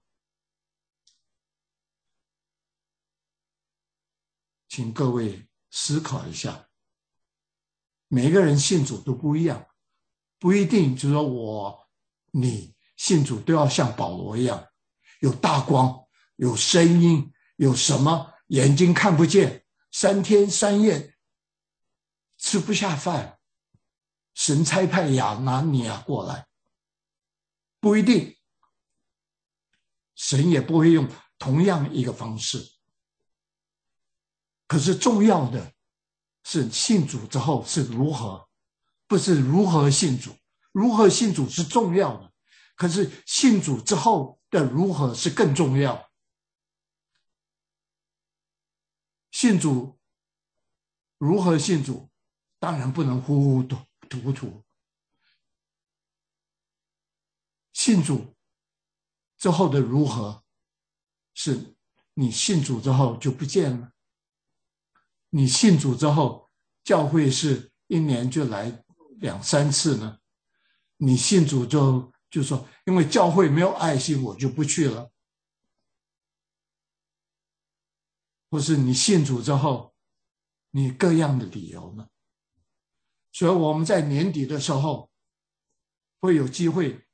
请各位思考一下，每个人信主都不一样，不一定就是说我你信主都要像保罗一样，有大光，有声音，有什么眼睛看不见，三天三夜吃不下饭，神差派亚拿尼亚过来，不一定，神也不会用同样一个方式。可是重要的是信主之后是如何，不是如何信主，如何信主是重要的，可是信主之后的如何是更重要。信主如何信主，当然不能糊糊涂涂。信主之后的如何，是你信主之后就不见了。你信主之后，教会是一年就来两三次呢？你信主就就说，因为教会没有爱心，我就不去了。或是你信主之后，你各样的理由呢？所以我们在年底的时候，会有机会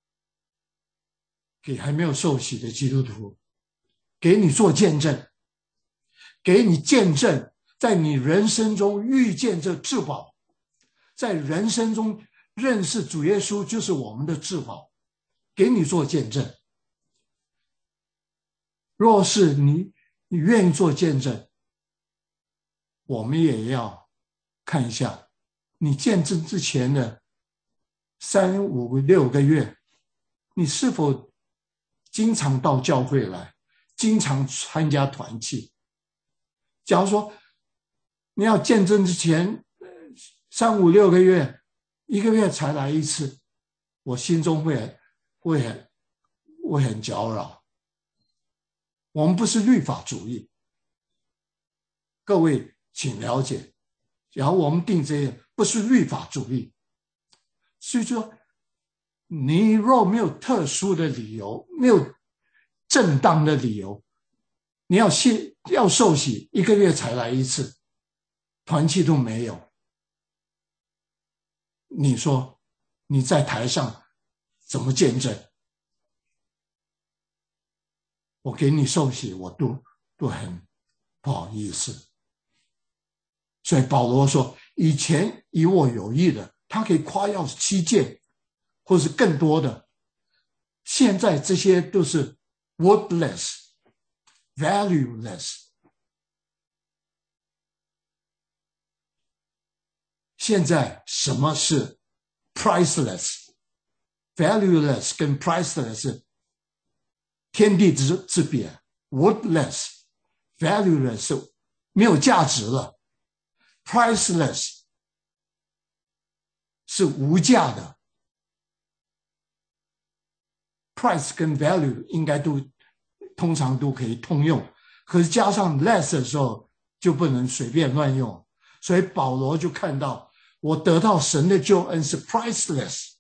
给还没有受洗的基督徒，给你做见证，给你见证，在你人生中遇见这至宝，在人生中认识主耶稣就是我们的至宝，给你做见证。若是你你愿意做见证，我们也要看一下你见证之前的三五六个月，你是否经常到教会来，经常参加团契。假如说你要见证之前三五六个月，一个月才来一次，我心中会会很会很搅扰。我们不是律法主义，各位请了解。然后我们定这些不是律法主义，所以说你若没有特殊的理由，没有正当的理由，你要信要受洗一个月才来一次，团契都没有，你说你在台上怎么见证？我给你受洗，我都都很不好意思。所以保罗说，以前以我有益的，他可以夸耀七件，或是更多的。现在这些都是 worthless, valueless。现在什么是 priceless、valueless 跟 priceless 天地之之别 ？worthless、valueless 没有价值了。priceless 是无价的 ，price 跟 value 应该都通常都可以通用，可是加上 less 的时候就不能随便乱用。所以保罗就看到，我得到神的救恩是 priceless。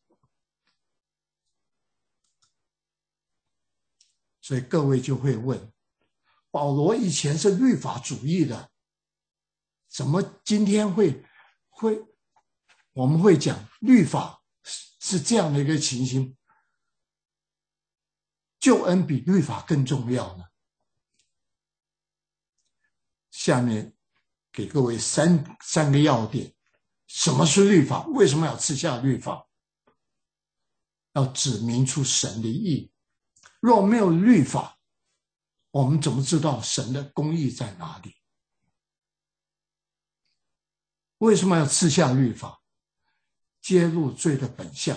所以各位就会问，保罗以前是律法主义的，怎么今天会会我们会讲律法是这样的一个情形，救恩比律法更重要呢？下面给各位三三个要点。什么是律法？为什么要赐下律法？要指明出神的义。若没有律法，我们怎么知道神的公义在哪里？为什么要赐下律法？揭露罪的本相。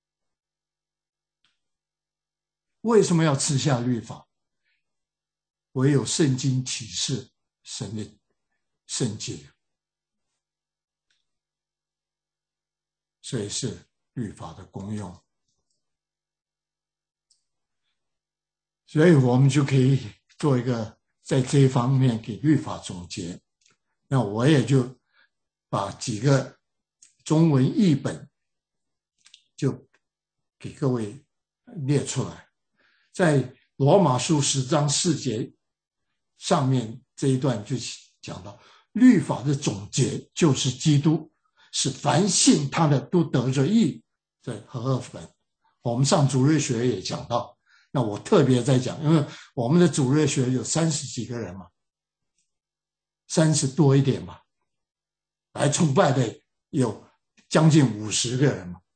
为什么要赐下律法？唯有圣经启示神的圣洁，所以是律法的功用。所以我们就可以做一个在这一方面给律法总结。那我也就把几个中文译本就给各位列出来。在罗马书十章四节上面这一段就讲到，律法的总结就是基督，使凡信他的都得着义。这和合本我们上主日学也讲到，那我特别在讲，因为我们的主日学有三十几个人嘛，三十多一点嘛，来崇拜的有将近五十个人嘛。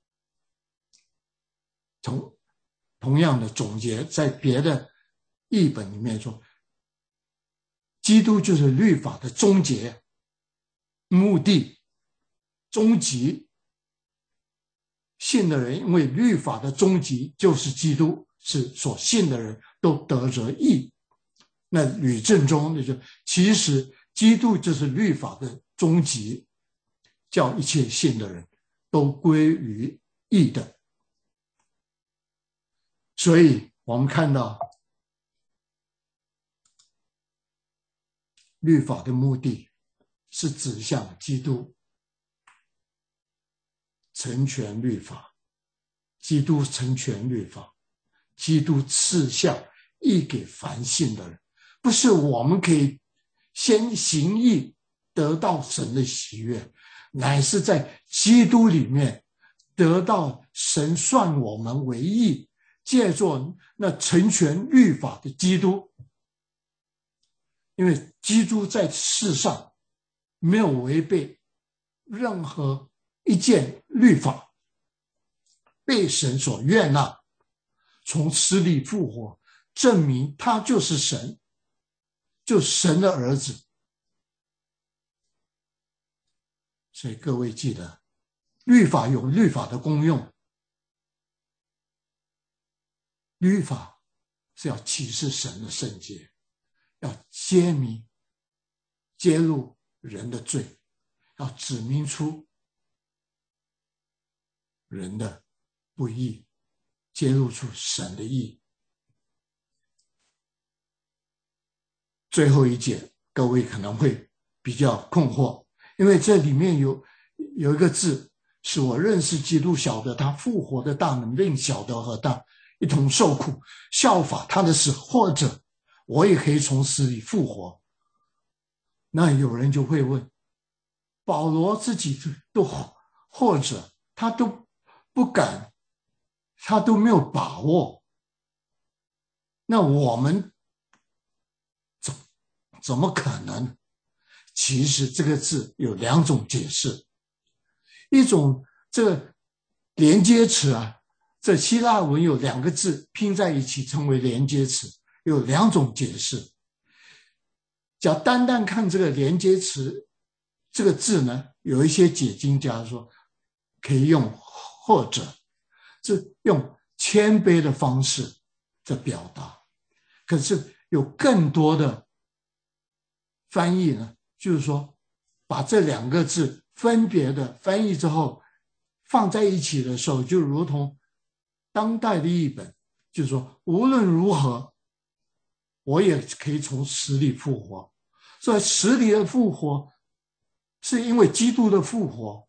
同同样的总结，在别的译本里面说，基督就是律法的终结、目的、终极。信的人因为律法的终极就是基督，是所信的人都得着义。那吕正中那就其实基督就是律法的终极，叫一切信的人都归于义的。所以我们看到律法的目的是指向基督成全律法，基督成全律法，基督赐下义给凡信的人，不是我们可以先行义得到神的喜悦，乃是在基督里面得到神算我们为义，借着那成全律法的基督。因为基督在世上没有违背任何一件律法，被神所悦纳，从死里复活，证明他就是神，就是神的儿子。所以各位记得，律法有律法的功用，律法是要启示神的圣洁，要揭明揭露人的罪，要指明出人的不义，揭露出神的义。最后一节各位可能会比较困惑，因为这里面有有一个字是我认识基督，晓得他复活的大能，并晓得和他一同受苦，效法他的死，或者我也可以从死里复活。那有人就会问，保罗自己都或者他都不敢，他都没有把握，那我们怎怎么可能？其实这个字有两种解释，一种这个连接词啊，这希腊文有两个字拼在一起成为连接词，有两种解释。假单单看这个连接词这个字呢，有一些解经家说可以用或者，是用谦卑的方式在表达。可是有更多的翻译呢，就是说把这两个字分别的翻译之后放在一起的时候，就如同当代的译本，就是说无论如何我也可以从死里复活， 所以实体的复活是因为基督的复活。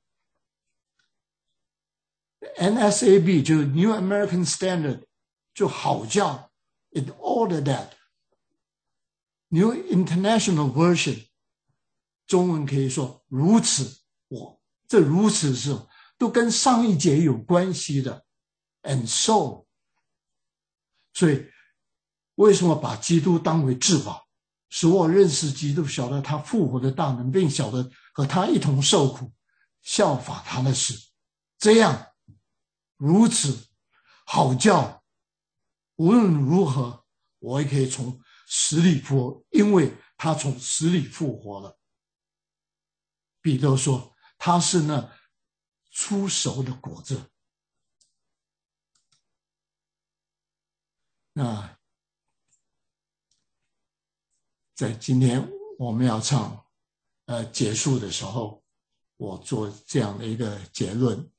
N S A B 就是 New American Standard 就好叫 in order that New International Version 中文可以说如此我这如此是都跟上一节有关系的 and so 所以为什么把基督当为至宝，使我认识基督，晓得他复活的大能，并晓得和他一同受苦，效法他的事，这样如此好叫无论如何我也可以从死里复活，因为他从死里复活了。彼得说他是那初熟的果子。那在今天我们要唱呃结束的时候，我做这样的一个结论：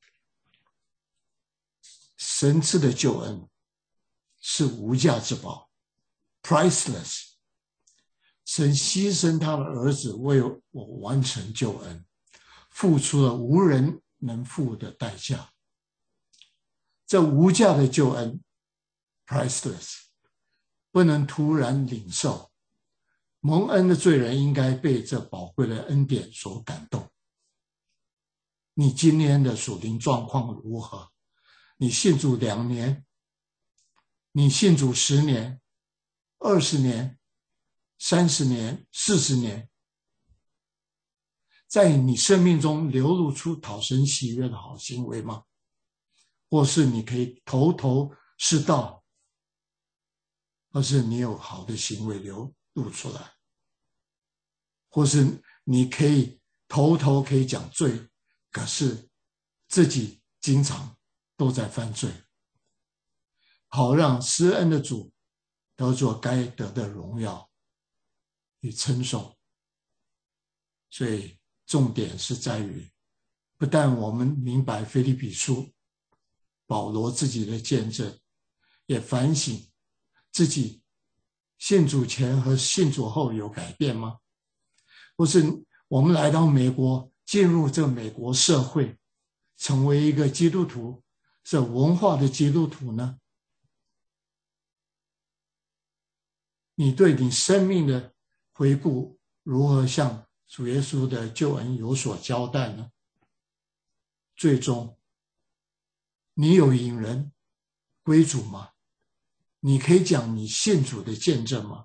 神赐的救恩是无价之宝 ，priceless。神牺牲他的儿子为我完成救恩，付出了无人能付的代价。这无价的救恩 ，priceless， 不能突然领受。蒙恩的罪人应该被这宝贵的恩典所感动。你今天的属灵状况如何？你信主两年，你信主十年、二十年、三十年、四十年，在你生命中流露出讨神喜悦的好行为吗？或是你可以头头是道，或是你有好的行为流露出来，或是你可以头头可以讲罪，可是自己经常都在犯罪，好让施恩的主得着该得的荣耀与称颂。所以重点是在于，不但我们明白腓立比书保罗自己的见证，也反省自己信主前和信主后有改变吗？或是我们来到美国，进入这美国社会，成为一个基督徒，是文化的基督徒呢？你对你生命的回顾如何向主耶稣的救恩有所交代呢？最终你有引人归主吗？你可以讲你信主的见证吗？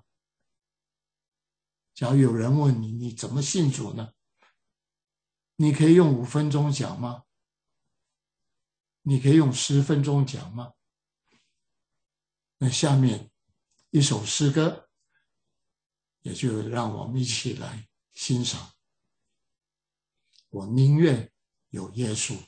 假如有人问你，你怎么信主呢？你可以用五分钟讲吗？你可以用十分钟讲吗？那下面一首诗歌，也就让我们一起来欣赏。我宁愿有耶稣。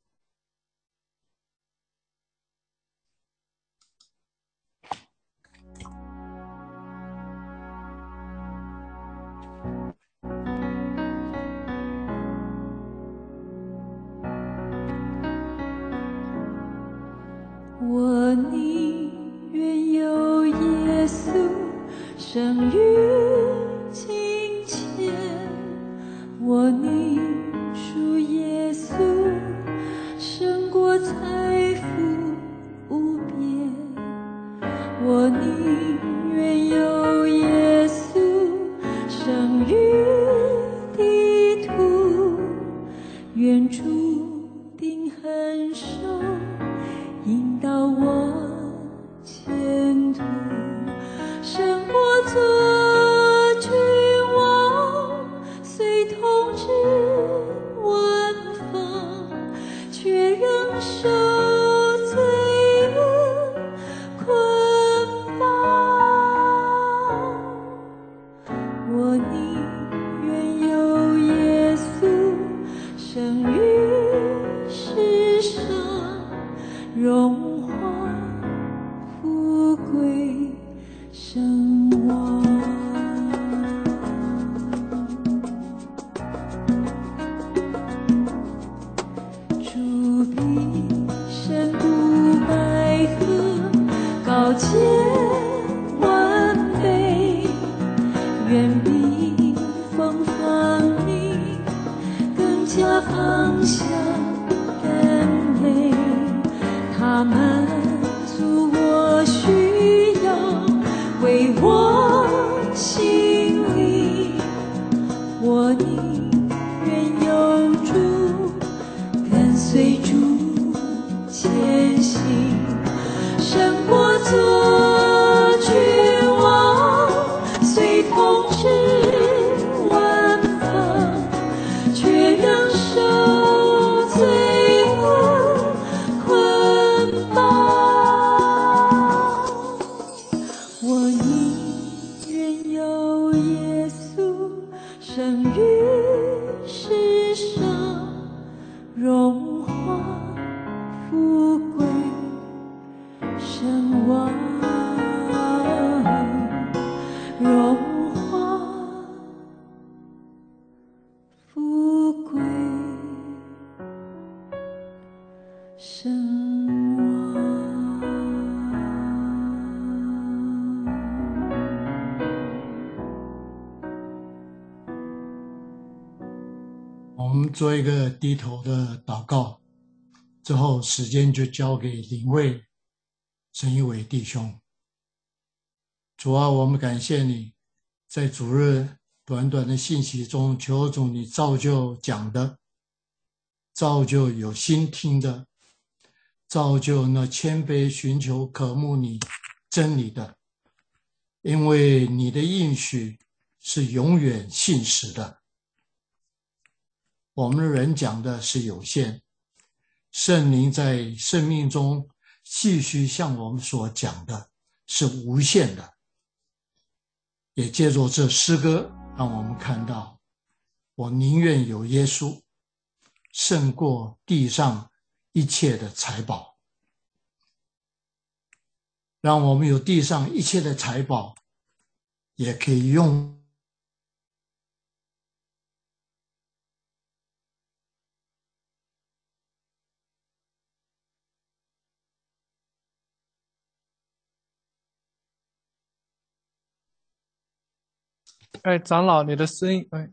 我宁愿有耶稣生于金钱，我宁属耶稣胜过财富无边，我宁愿有耶稣生于地土，愿注定很守引导我前途，胜过做君王，虽统治万方，却仍受罪恶捆绑。我宁愿有耶稣生于世上，荣华富贵声望。 放下眼泪，他们足我需要，为我心里，我宁愿有主，跟随主前行，胜过做君王，虽统治万邦，却仍受罪恶捆绑。我宁愿有耶稣生于世上，荣华富贵声望，荣华富贵声望。 我们做一个低头的祷告，之后时间就交给领会陈一伟弟兄。主啊，我们感谢你，在主日短短的信息中，求主你造就讲的，造就有心听的，造就那谦卑寻求渴慕你真理的，因为你的应许是永远信实的。我们的人讲的是有限，圣灵在生命中继续向我们所讲的是无限的。也借着这诗歌，让我们看到，我宁愿有耶稣，胜过地上一切的财宝。让我们有地上一切的财宝，也可以用哎，长老，你的声音，哎，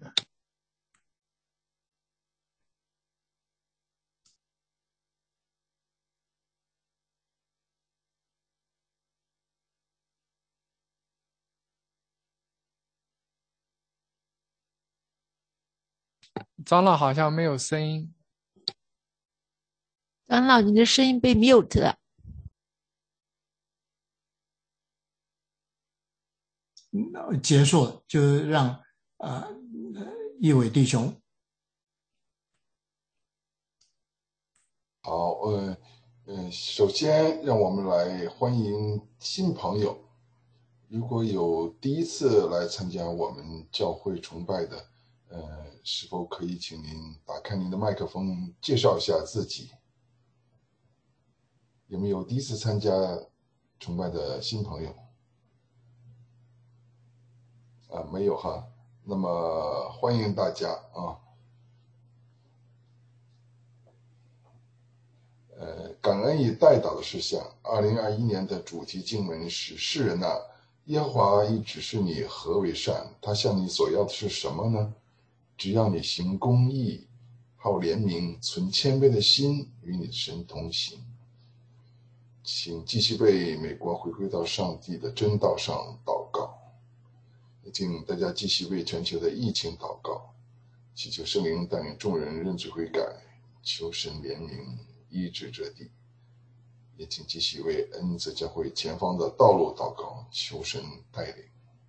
长老好像没有声音。 长老，你的声音被 mute 了。 结束，就让呃一伟弟兄。 好，呃呃，首先让我们来欢迎新朋友。如果有第一次来参加我们教会崇拜的，呃，是否可以请您打开您的麦克风，介绍一下自己？有没有第一次参加崇拜的新朋友？啊，没有哈。那么欢迎大家啊。呃，感恩与代祷的事项，二零二一年的主题经文是：世人啊，耶和华已指示你何为善，他向你所要的是什么呢？只要你行公义，好怜悯，存谦卑的心，与你的神同行。请继续为美国回归到上帝的真道上祷告。请大家继续为全球的疫情祷告，祈求圣灵带领众人认罪悔改，求神怜悯医治这地。也请继续为恩赐教会前方的道路祷告，求神带领。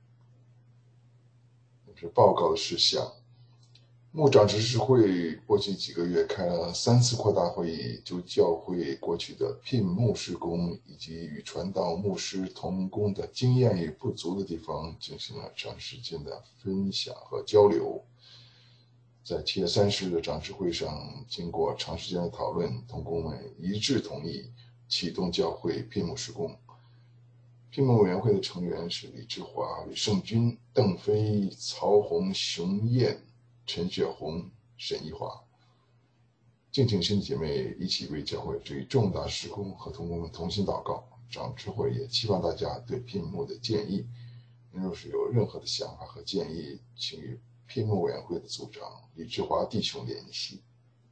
这报告的事项，牧长执事会过去几个月开了三次扩大会议，就教会过去的聘牧事工以及与传道牧师同工的经验与不足的地方进行了长时间的分享和交流。在七月三十日的长执会上，经过长时间的讨论，同工们一致同意启动教会聘牧事工。聘牧委员会的成员是李志华、吕胜军、邓飞、曹红、熊燕、陈雪红、沈一华。敬请兄弟姐妹一起为教会这一重大事工和同工们同心祷告。长执会也期望大家对聘牧的建议，若是有任何的想法和建议，请与聘牧委员会的组长李志华弟兄联系。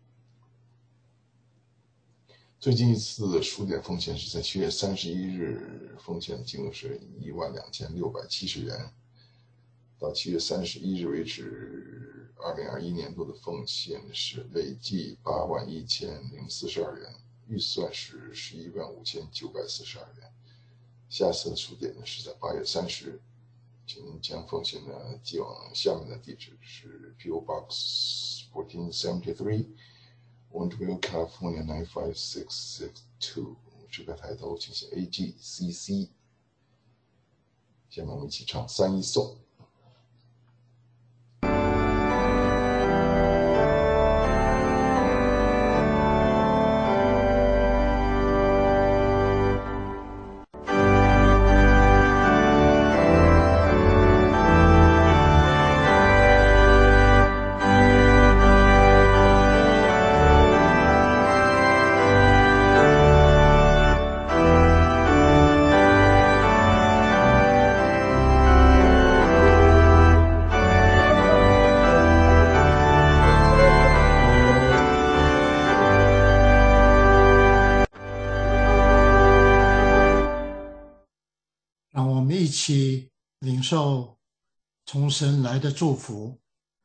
最近一次数点奉献是在七月三十一日，奉献金额是一万两千六百七十元。到七月三十一日为止，二零二一年度的奉献是累计八万一千零四十二元，预算是十一万五千九百四十二元。下次的数点呢是在八月三十日，请您将奉献呢寄往下面的地址是 P O Box fourteen seventy-three。Winterville, California nine five six six two， 这个抬头请写 A G C C。 下面我们一起唱三一颂。 一起领受从神来的祝福。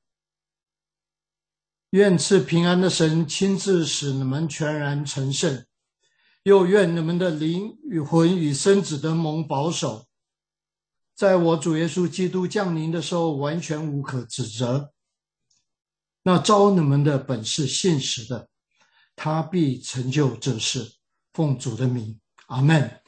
愿赐平安的神亲自使你们全然成圣，又愿你们的灵与魂与身子的蒙保守，在我主耶稣基督降临的时候完全无可指责。那招你们的本是信实的，他必成就这事。奉主的名，阿们。